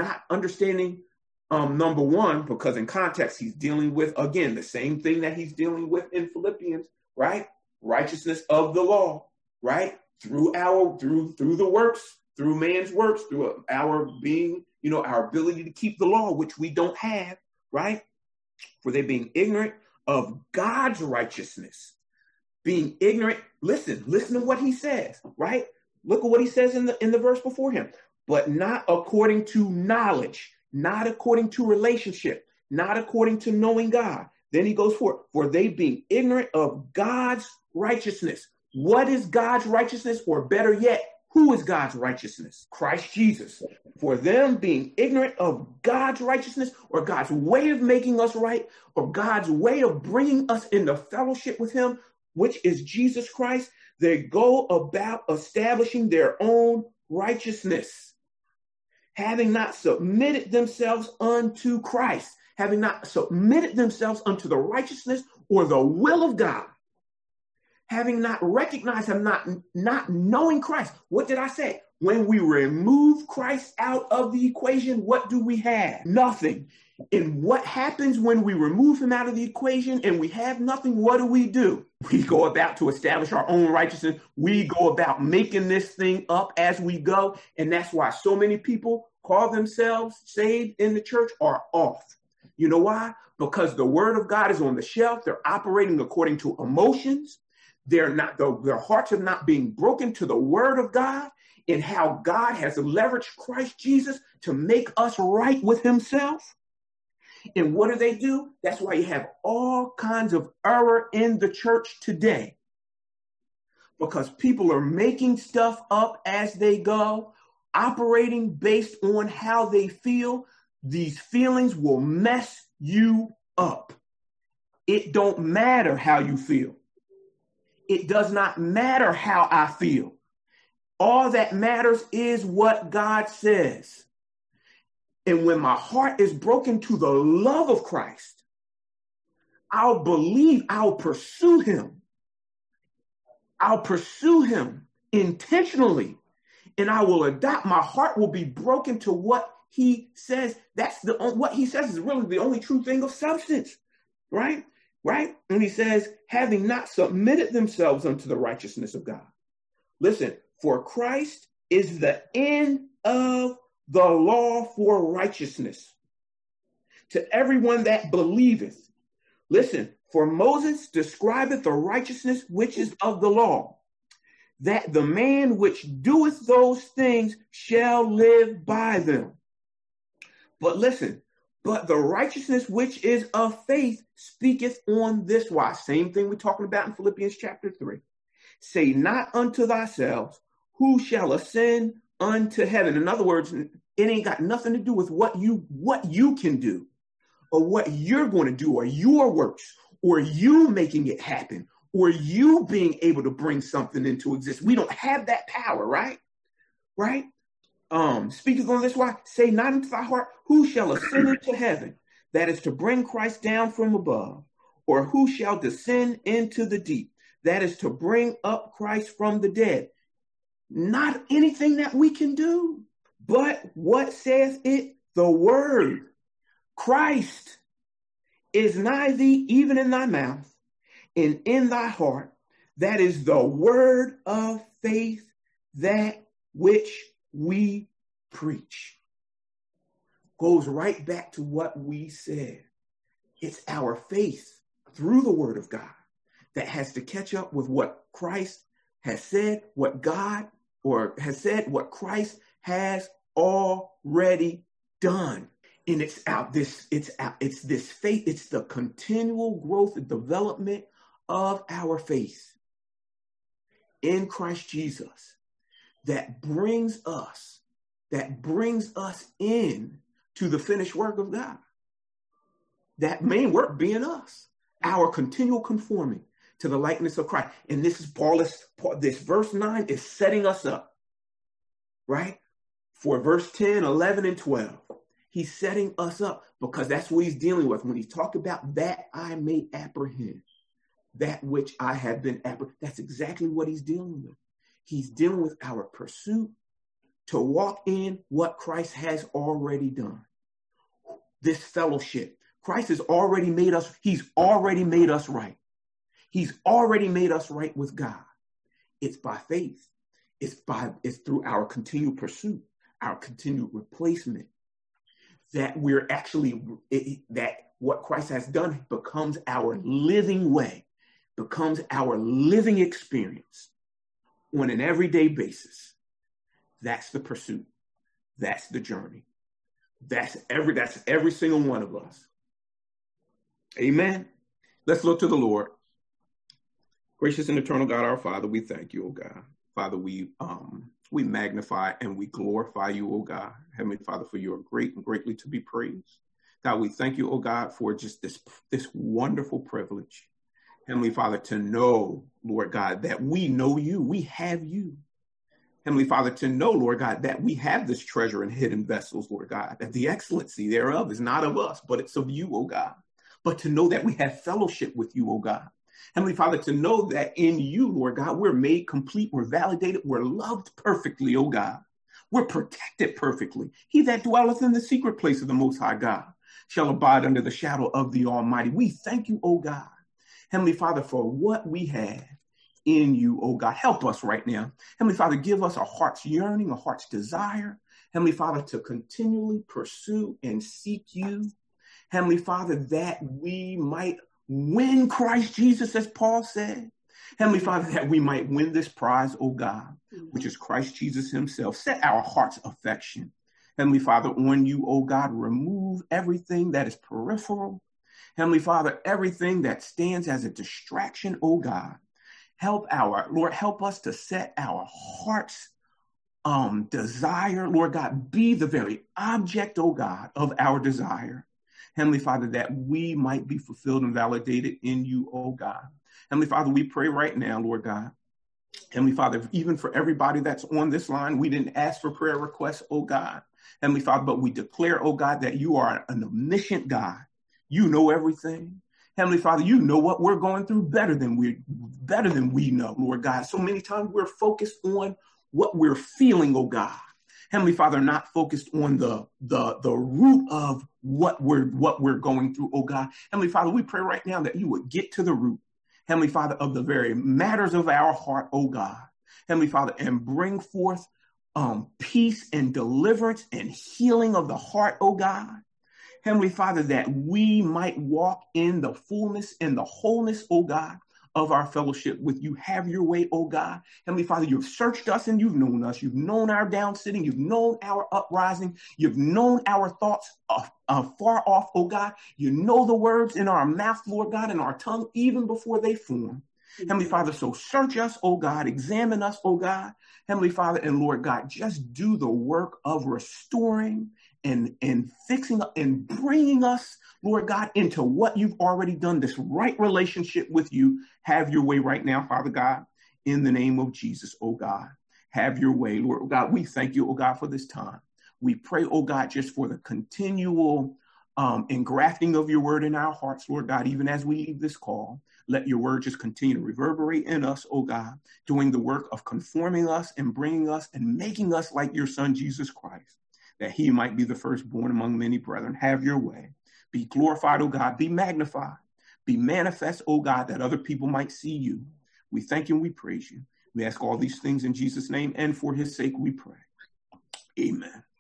number one, because in context, he's dealing with, again, the same thing that he's dealing with in Philippians, right? Righteousness of the law, right? Through the works, through man's works, through our being, our ability to keep the law, which we don't have, right? For they being ignorant of God's righteousness. Being ignorant, listen to what he says, right? Look at what he says in the verse before him. But not according to knowledge, not according to relationship, not according to knowing God. Then he goes for they being ignorant of God's righteousness. What is God's righteousness? Or better yet, who is God's righteousness? Christ Jesus. For them being ignorant of God's righteousness, or God's way of making us right, or God's way of bringing us into fellowship with him, which is Jesus Christ, they go about establishing their own righteousness, having not submitted themselves unto Christ, having not submitted themselves unto the righteousness or the will of God, having not recognized him, not knowing Christ. What did I say? When we remove Christ out of the equation, what do we have? Nothing. And what happens when we remove him out of the equation and we have nothing? What do? We go about to establish our own righteousness. We go about making this thing up as we go. And that's why so many people call themselves saved in the church are off. You know why? Because the word of God is on the shelf. They're operating according to emotions. Their hearts are not being broken to the word of God and how God has leveraged Christ Jesus to make us right with himself. And what do? That's why you have all kinds of error in the church today. Because people are making stuff up as they go, operating based on how they feel. These feelings will mess you up. It don't matter how you feel. It does not matter how I feel. All that matters is what God says. And when my heart is broken to the love of Christ, I'll pursue him. I'll pursue him intentionally. And I will adopt, my heart will be broken to what he says. What he says is really the only true thing of substance, right? Right? And he says, having not submitted themselves unto the righteousness of God. Listen, for Christ is the end of the law for righteousness to everyone that believeth. Listen, for Moses describeth the righteousness which is of the law, that the man which doeth those things shall live by them. But listen, but the righteousness which is of faith speaketh on this wise. Same thing we're talking about in Philippians chapter 3. Say not unto thyself, who shall ascend unto heaven? In other words, it ain't got nothing to do with what you can do or what you're going to do or your works or you making it happen or you being able to bring something into existence. We don't have that power, right? Right? Speaketh on this why, say not into thy heart, who shall ascend into heaven? That is to bring Christ down from above. Or who shall descend into the deep? That is to bring up Christ from the dead. Not anything that we can do. But what saith it? The word. Christ is nigh thee, even in thy mouth and in thy heart. That is the word of faith, that which we preach. Goes right back to what we said. It's our faith through the word of God that has to catch up with what Christ has said, what God has said, what Christ has already done. And it's this faith, it's the continual growth and development of our faith in Christ Jesus that brings us in to the finished work of God. That main work being us, our continual conforming to the likeness of Christ. And this is this verse 9 is setting us up, right? For verse 10, 11, and 12. He's setting us up because that's what he's dealing with. When he's talking about that I may apprehend, that which I have been apprehended. That's exactly what he's dealing with. He's dealing with our pursuit to walk in what Christ has already done. This fellowship. Christ has already made us, he's already made us right. He's already made us right with God. It's by faith. It's through our continued pursuit, our continued replacement, that we're actually, that what Christ has done becomes our living way, becomes our living experience on an everyday basis. That's the pursuit. That's the journey. That's every single one of us. Amen. Let's look to the Lord. Gracious and eternal God, our Father, we thank you, O God. Father, we magnify and we glorify you, O God. Heavenly Father, for you are great and greatly to be praised. God, we thank you, O God, for just this wonderful privilege. Heavenly Father, to know, Lord God, that we know you, we have you. Heavenly Father, to know, Lord God, that we have this treasure in hidden vessels, Lord God, that the excellency thereof is not of us, but it's of you, O God. But to know that we have fellowship with you, O God. Heavenly Father, to know that in you, Lord God, we're made complete, we're validated, we're loved perfectly, O God. We're protected perfectly. He that dwelleth in the secret place of the Most High God shall abide under the shadow of the Almighty. We thank you, oh God, Heavenly Father, for what we have in you, oh God. Help us right now. Heavenly Father, give us a heart's yearning, a heart's desire, Heavenly Father, to continually pursue and seek you. Heavenly Father, that we might win Christ Jesus, as Paul said. Heavenly Father, that we might win this prize, oh God, which is Christ Jesus himself. Set our heart's affection, Heavenly Father, on you, oh God. Remove everything that is peripheral. Heavenly Father, everything that stands as a distraction, oh God. Help us to set our heart's desire, Lord God, be the very object, oh God, of our desire. Heavenly Father, that we might be fulfilled and validated in you, oh God. Heavenly Father, we pray right now, Lord God. Heavenly Father, even for everybody that's on this line, we didn't ask for prayer requests, oh God. Heavenly Father, but we declare, oh God, that you are an omniscient God. You know everything. Heavenly Father, you know what we're going through better than we know, Lord God. So many times we're focused on what we're feeling, oh God. Heavenly Father, not focused on the root of what we're going through, oh God. Heavenly Father, we pray right now that you would get to the root, Heavenly Father, of the very matters of our heart, oh God. Heavenly Father, and bring forth peace and deliverance and healing of the heart, oh God. Heavenly Father, that we might walk in the fullness and the wholeness, oh God, of our fellowship with you. Have your way, oh God. Heavenly Father, you've searched us and you've known us. You've known our down sitting. You've known our uprising. You've known our thoughts far off, oh God. You know the words in our mouth, Lord God, and our tongue, even before they form. Heavenly Father, so search us, oh God, examine us, oh God. Heavenly Father and Lord God, just do the work of restoring and fixing up and bringing us, Lord God, into what you've already done, this right relationship with you. Have your way right now, Father God, in the name of Jesus, oh God. Have your way, Lord God. We thank you, oh God, for this time. We pray, oh God, just for the continual engrafting of your word in our hearts, Lord God, even as we leave this call. Let your word just continue to reverberate in us, oh God, doing the work of conforming us and bringing us and making us like your son, Jesus Christ, that he might be the firstborn among many brethren. Have your way. Be glorified, oh God. Be magnified. Be manifest, oh God, that other people might see you. We thank you and we praise you. We ask all these things in Jesus' name, and for his sake we pray. Amen.